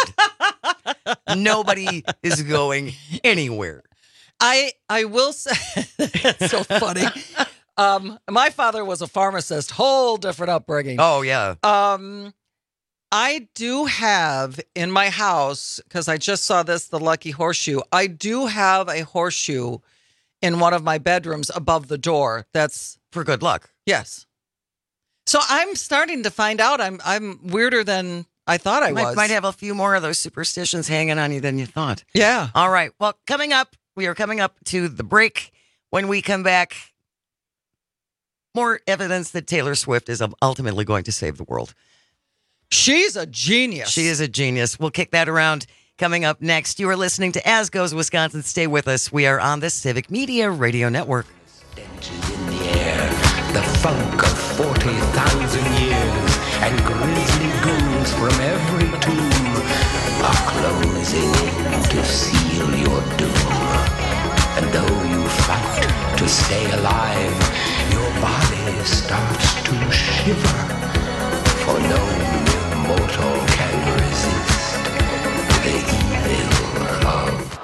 Speaker 23: Nobody is going anywhere.
Speaker 24: I, I will say, that's so funny. Um, my father was a pharmacist, whole different upbringing.
Speaker 23: Oh, yeah.
Speaker 24: Um, I do have in my house, because I just saw this, the lucky horseshoe. I do have a horseshoe in one of my bedrooms above the door. That's
Speaker 23: for good luck.
Speaker 24: Yes. So I'm starting to find out I'm I'm weirder than I thought I
Speaker 23: you
Speaker 24: was.
Speaker 23: Might, might have a few more of those superstitions hanging on you than you thought.
Speaker 24: Yeah.
Speaker 23: All right. Well, coming up, we are coming up to the break. When we come back, more evidence that Taylor Swift is ultimately going to save the world.
Speaker 24: She's a genius.
Speaker 23: She is a genius. We'll kick that around coming up next. You are listening to As Goes Wisconsin. Stay with us. We are on the Civic Media Radio Network.
Speaker 5: In the air, the funk of forty thousand years, and grisly ghouls from every tomb are closing in to seal your doom. And though you fight to stay alive, your body starts to shiver, for no mortal can resist the evil of...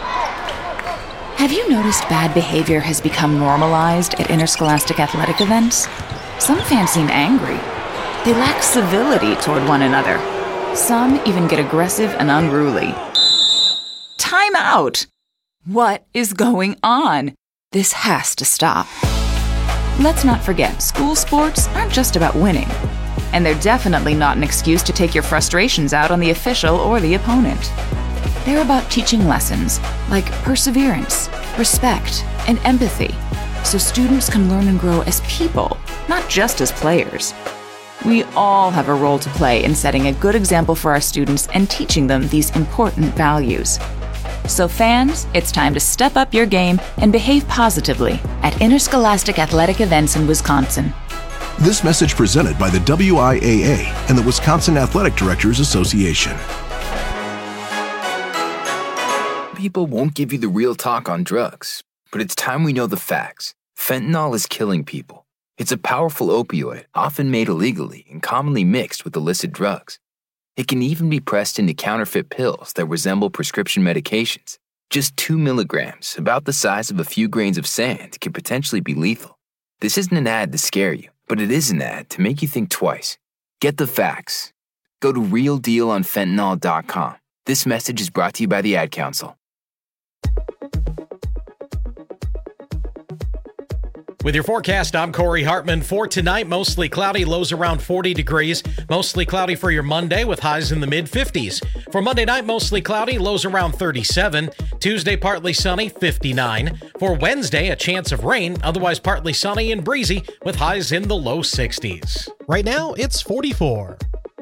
Speaker 12: Have you noticed bad behavior has become normalized at interscholastic athletic events? Some fans seem angry. They lack civility toward one another. Some even get aggressive and unruly. Time out! What is going on? This has to stop. Let's not forget, school sports aren't just about winning. And they're definitely not an excuse to take your frustrations out on the official or the opponent. They're about teaching lessons like perseverance, respect, and empathy, so students can learn and grow as people, not just as players. We all have a role to play in setting a good example for our students and teaching them these important values. So fans, it's time to step up your game and behave positively at interscholastic athletic events in Wisconsin.
Speaker 13: This message presented by the W I A A and the Wisconsin Athletic Directors Association.
Speaker 14: People won't give you the real talk on drugs, but it's time we know the facts. Fentanyl is killing people. It's a powerful opioid, often made illegally and commonly mixed with illicit drugs. It can even be pressed into counterfeit pills that resemble prescription medications. Just two milligrams, about the size of a few grains of sand, can potentially be lethal. This isn't an ad to scare you, but it is an ad to make you think twice. Get the facts. Go to real deal on fentanyl dot com. This message is brought to you by the Ad Council.
Speaker 6: With your forecast, I'm Corey Hartman. For tonight, mostly cloudy, lows around forty degrees. Mostly cloudy for your Monday with highs in the mid fifties. For Monday night, mostly cloudy, lows around thirty-seven. Tuesday, partly sunny, fifty-nine. For Wednesday, a chance of rain, otherwise partly sunny and breezy with highs in the low sixties.
Speaker 7: Right now, it's forty-four.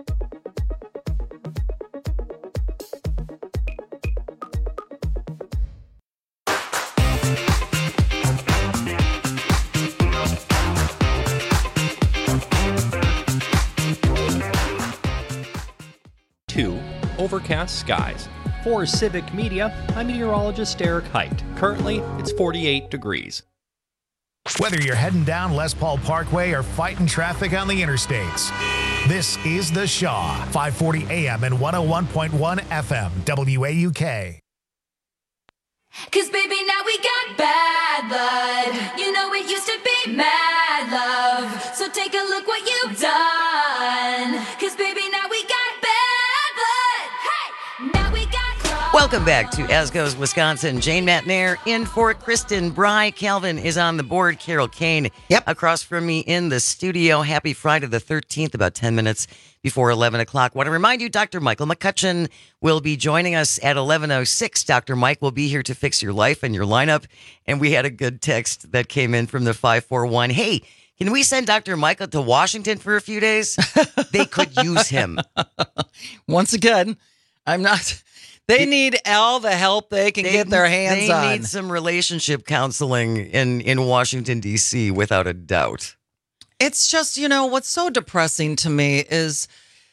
Speaker 15: Two, overcast skies. For Civic Media, I'm meteorologist Eric Height. Currently, it's forty-eight degrees.
Speaker 2: Whether you're heading down Les Paul Parkway or fighting traffic on the interstates, this is The Shaw, five forty A M and one oh one point one F M, W A U K.
Speaker 16: Cause baby, now we got bad blood. You know it used to be mad love. So take a look what you've done. Cause baby, now we got bad blood. Hey, now we got crawl.
Speaker 23: Welcome back to As Goes Wisconsin. Jane Matnair in for Kristen Bry. Calvin is on the board. Carol Kane yep. across from me in the studio. Happy Friday the thirteenth, about ten minutes before eleven o'clock. Want to remind you, Doctor Michael McCutcheon will be joining us at eleven oh six. Doctor Mike will be here to fix your life and your lineup. And we had a good text that came in from the five four one. Hey, can we send Doctor Michael to Washington for a few days? They could use him.
Speaker 24: Once again, I'm not... They need all the help they can
Speaker 23: they,
Speaker 24: get their hands
Speaker 23: they
Speaker 24: on.
Speaker 23: They need some relationship counseling in, in Washington, D C, without a doubt.
Speaker 24: It's just, you know, what's so depressing to me is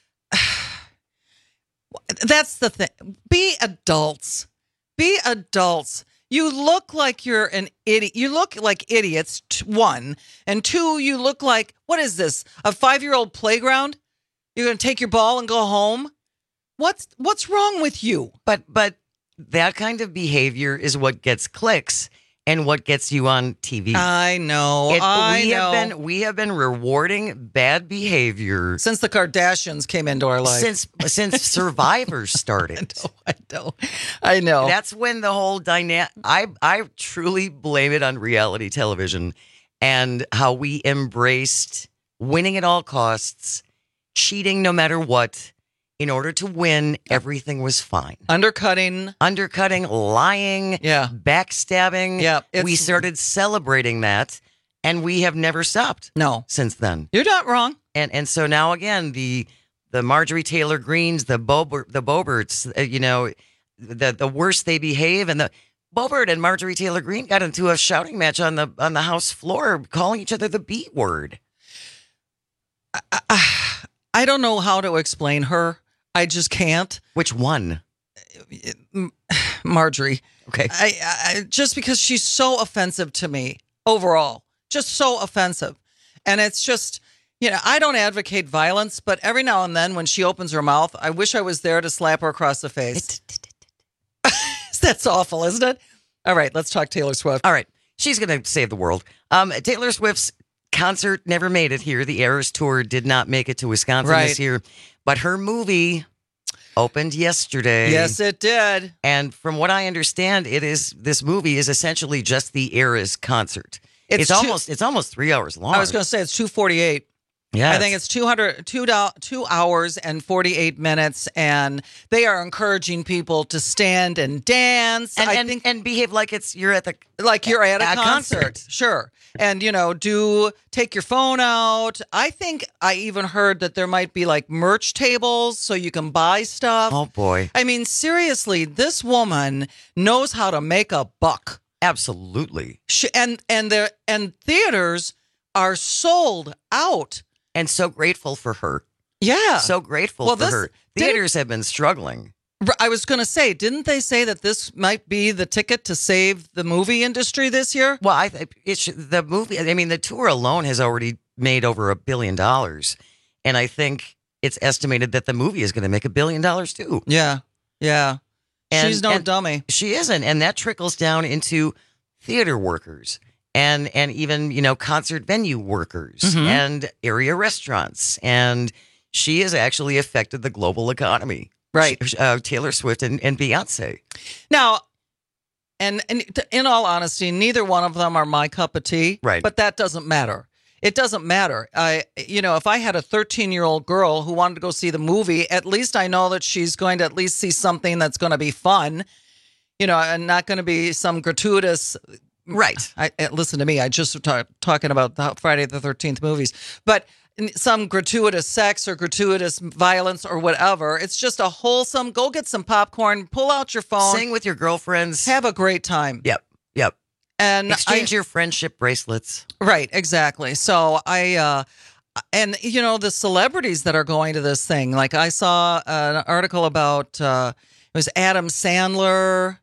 Speaker 24: that's the thing. Be adults. Be adults. You look like you're an idiot. You look like idiots, one. And two, you look like, what is this? A five-year-old playground? You're going to take your ball and go home? What's what's wrong with you?
Speaker 23: But but that kind of behavior is what gets clicks and what gets you on T V.
Speaker 24: I know.
Speaker 23: It,
Speaker 24: I
Speaker 23: we
Speaker 24: know.
Speaker 23: have been we have been rewarding bad behavior
Speaker 24: since the Kardashians came into our life.
Speaker 23: Since since Survivor started.
Speaker 24: I know. I know. I know.
Speaker 23: That's when the whole dynamic. I I truly blame it on reality television and how we embraced winning at all costs, cheating no matter what. In order to win, everything was fine.
Speaker 24: Undercutting.
Speaker 23: Undercutting, lying,
Speaker 24: yeah.
Speaker 23: backstabbing.
Speaker 24: Yeah,
Speaker 23: we started celebrating that, and we have never stopped.
Speaker 24: No.
Speaker 23: Since then.
Speaker 24: You're not wrong.
Speaker 23: And and so now, again, the the Marjorie Taylor Greens, the Boebert, the Boeberts, uh, you know, the, the worse they behave. And the Boebert and Marjorie Taylor Greene got into a shouting match on the, on the House floor, calling each other the B word.
Speaker 24: I, I, I don't know how to explain her. I just can't.
Speaker 23: Which one?
Speaker 24: Marjorie.
Speaker 23: Okay.
Speaker 24: I, I just because she's so offensive to me overall, just so offensive. And it's just, you know, I don't advocate violence, but every now and then when she opens her mouth, I wish I was there to slap her across the face. That's awful, isn't it? All right, let's talk Taylor Swift.
Speaker 23: All right. She's going to save the world. Um, Taylor Swift's concert never made it here. The Eras Tour did not make it to Wisconsin
Speaker 24: right.
Speaker 23: this year. But her movie opened yesterday.
Speaker 24: Yes, it did.
Speaker 23: And from what I understand, it is this movie is essentially just the Eras concert. It's, it's two, almost it's almost three hours long.
Speaker 24: I was going to say it's two forty-eight.
Speaker 23: Yeah,
Speaker 24: I think it's two hundred, two, two hours and forty-eight minutes, and they are encouraging people to stand and dance
Speaker 23: and
Speaker 24: I
Speaker 23: and,
Speaker 24: think,
Speaker 23: and behave like it's you're at the
Speaker 24: like you're at a,
Speaker 23: a
Speaker 24: concert.
Speaker 23: concert.
Speaker 24: Sure, and you know, do take your phone out. I think I even heard that there might be like merch tables so you can buy stuff.
Speaker 23: Oh boy!
Speaker 24: I mean, seriously, this woman knows how to make a buck.
Speaker 23: Absolutely,
Speaker 24: she, and and the and theaters are sold out.
Speaker 23: And so grateful for her.
Speaker 24: Yeah.
Speaker 23: So grateful
Speaker 24: well,
Speaker 23: for
Speaker 24: this,
Speaker 23: her. Theaters have been struggling.
Speaker 24: I was going to say, didn't they say that this might be the ticket to save the movie industry this year?
Speaker 23: Well, I think it should, the movie, I mean, the tour alone has already made over a billion dollars. And I think it's estimated that the movie is going to make a billion dollars too.
Speaker 24: Yeah. Yeah.
Speaker 23: And,
Speaker 24: She's no
Speaker 23: and
Speaker 24: dummy.
Speaker 23: She isn't. And that trickles down into theater workers and, and even, you know, concert venue workers
Speaker 24: Mhm.
Speaker 23: and area restaurants. And she has actually affected the global economy.
Speaker 24: Right.
Speaker 23: She- uh, Taylor Swift and, and Beyonce.
Speaker 24: Now, and, and in all honesty, neither one of them are my cup of tea.
Speaker 23: Right.
Speaker 24: But that doesn't matter. It doesn't matter. I, you know, if I had a thirteen-year-old girl who wanted to go see the movie, at least I know that she's going to at least see something that's going to be fun, you know, and not going to be some gratuitous.
Speaker 23: Right.
Speaker 24: I, uh, listen to me. I just talk, talking about the Friday the thirteenth movies, but some gratuitous sex or gratuitous violence or whatever. It's just a wholesome. Go get some popcorn. Pull out your phone.
Speaker 23: Sing with your girlfriends.
Speaker 24: Have a great time.
Speaker 23: Yep. Yep.
Speaker 24: And
Speaker 23: Exchange
Speaker 24: I-
Speaker 23: your friendship bracelets.
Speaker 24: Right, exactly. So I, uh, and you know, the celebrities that are going to this thing, like I saw an article about, uh, it was Adam Sandler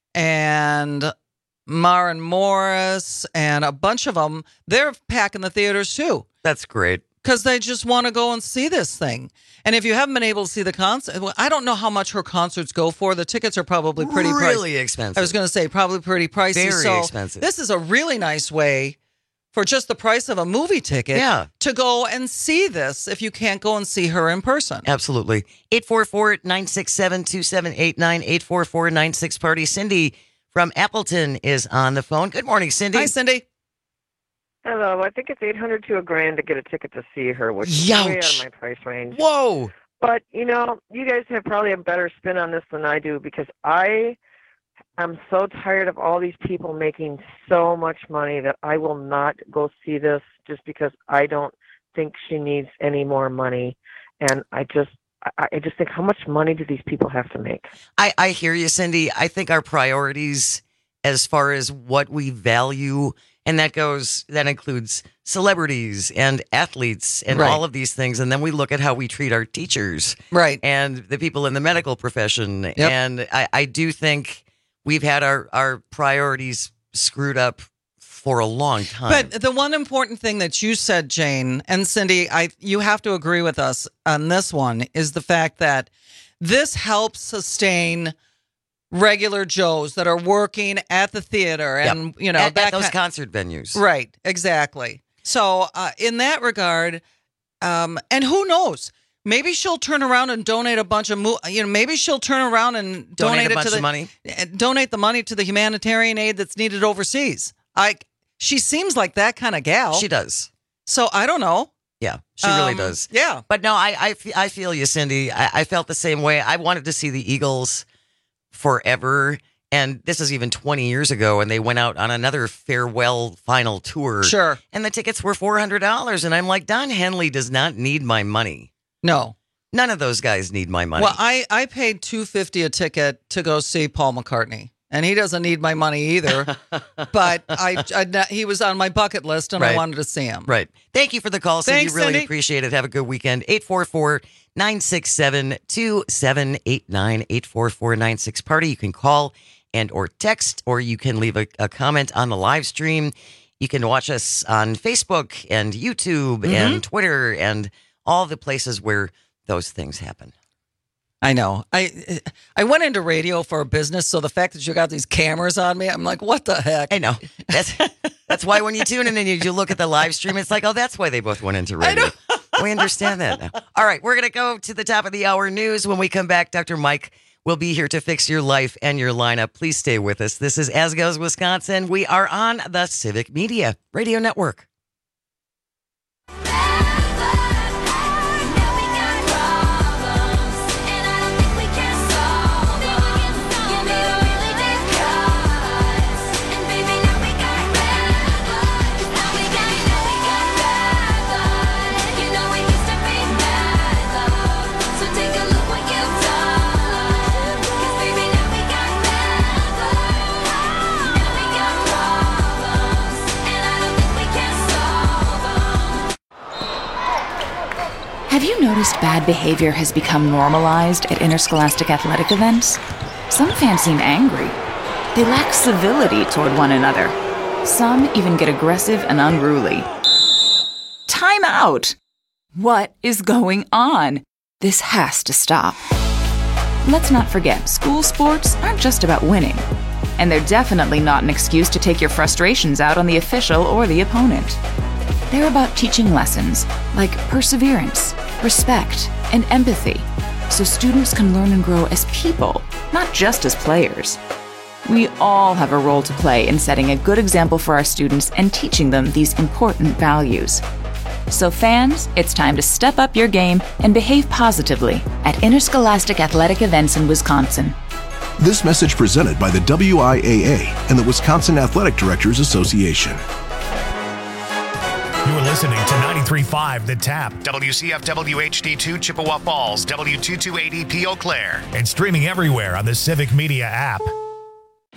Speaker 24: and Maren Morris and a bunch of them. They're packing the theaters too.
Speaker 23: That's great.
Speaker 24: Because they just want to go and see this thing. And if you haven't been able to see the concert, well, I don't know how much her concerts go for. The tickets are probably pretty
Speaker 23: Really
Speaker 24: pricey.
Speaker 23: expensive.
Speaker 24: I was going to say probably pretty pricey.
Speaker 23: Very
Speaker 24: so
Speaker 23: expensive.
Speaker 24: This is a really nice way for just the price of a movie ticket
Speaker 23: Yeah.
Speaker 24: to go and see this if you can't go and see her in person.
Speaker 23: Absolutely. eight four four, nine six seven, two seven eight nine, eight four four, nine six party. Cindy from Appleton is on the phone. Good morning, Cindy.
Speaker 24: Hi, Cindy.
Speaker 3: Hello. I think it's eight hundred to a grand to get a ticket to see her, which is
Speaker 23: Youch.
Speaker 3: way out of my price range.
Speaker 23: Whoa.
Speaker 3: But, you know, you guys have probably a better spin on this than I do because I am so tired of all these people making so much money that I will not go see this just because I don't think she needs any more money. And I just, I, I just think, how much money do these people have to make?
Speaker 23: I, I hear you, Cindy. I think our priorities as far as what we value, and that goes, that includes celebrities and athletes and
Speaker 24: Right.
Speaker 23: all of these things. And then we look at how we treat our teachers.
Speaker 24: Right.
Speaker 23: And the people in the medical profession.
Speaker 24: Yep.
Speaker 23: And I, I do think we've had our, our priorities screwed up for a long time.
Speaker 24: But the one important thing that you said, Jane, and Cindy, I you have to agree with us on this one, is the fact that this helps sustain regular Joes that are working at the theater and,
Speaker 23: Yep.
Speaker 24: you know,
Speaker 23: at,
Speaker 24: that
Speaker 23: at those
Speaker 24: kind-
Speaker 23: concert venues.
Speaker 24: Right, exactly. So uh, in that regard, um, and who knows? Maybe she'll turn around and donate a bunch of, mo- you know, maybe she'll turn around and
Speaker 23: Donate
Speaker 24: donate,
Speaker 23: a
Speaker 24: it
Speaker 23: bunch
Speaker 24: to the
Speaker 23: of money?
Speaker 24: uh, donate the money to the humanitarian aid that's needed overseas. I, she seems like that kind of gal.
Speaker 23: She does.
Speaker 24: So I don't know.
Speaker 23: Yeah, she really
Speaker 24: Um,
Speaker 23: does.
Speaker 24: Yeah.
Speaker 23: But no, I, I, fe- I feel you, Cindy. I, I felt the same way. I wanted to see the Eagles forever. And this is even twenty years ago, and they went out on another farewell final tour.
Speaker 24: Sure.
Speaker 23: And the tickets were four hundred dollars. And I'm like, Don Henley does not need my money.
Speaker 24: No.
Speaker 23: None of those guys need my money.
Speaker 24: Well, I, I paid two hundred fifty dollars a ticket to go see Paul McCartney. And he doesn't need my money either. But I, I he was on my bucket list, and I
Speaker 23: Right.
Speaker 24: wanted to see him.
Speaker 23: Right. Thank you for the call, Cindy.
Speaker 24: Thanks,
Speaker 23: really
Speaker 24: Cindy.
Speaker 23: appreciate it. Have a good weekend. eight four four, nine six seven, two seven eight nine, eight four four, nine six party. You can call and or text, or you can leave a, a comment on the live stream. You can watch us on Facebook and YouTube
Speaker 24: Mhm.
Speaker 23: and Twitter and all the places where those things happen.
Speaker 24: I know. I I went into radio for a business, so the fact that you got these cameras on me, I'm like, what the heck?
Speaker 23: I know. That's that's why when you tune in and you, you look at the live stream, it's like, oh, that's why they both went into radio. We understand that now. All right, we're going to go to the top of the hour news. When we come back, Doctor Mike will be here to fix your life and your lineup. Please stay with us. This is As Goes Wisconsin. We are on the Civic Media Radio Network.
Speaker 12: Have you noticed bad behavior has become normalized at interscholastic athletic events? Some fans seem angry. They lack civility toward one another. Some even get aggressive and unruly. Time out! What is going on? This has to stop. Let's not forget, school sports aren't just about winning. And they're definitely not an excuse to take your frustrations out on the official or the opponent. They're about teaching lessons like perseverance, respect, and empathy, so students can learn and grow as people, not just as players. We all have a role to play in setting a good example for our students and teaching them these important values. So fans, it's time to step up your game and behave positively at interscholastic athletic events in Wisconsin.
Speaker 13: This message presented by the W I A A and the Wisconsin Athletic Directors Association.
Speaker 2: You're listening to ninety-three point five The Tap, W C F W H D two Chippewa Falls, W two two eight E P Eau Claire, and streaming everywhere on the Civic Media app.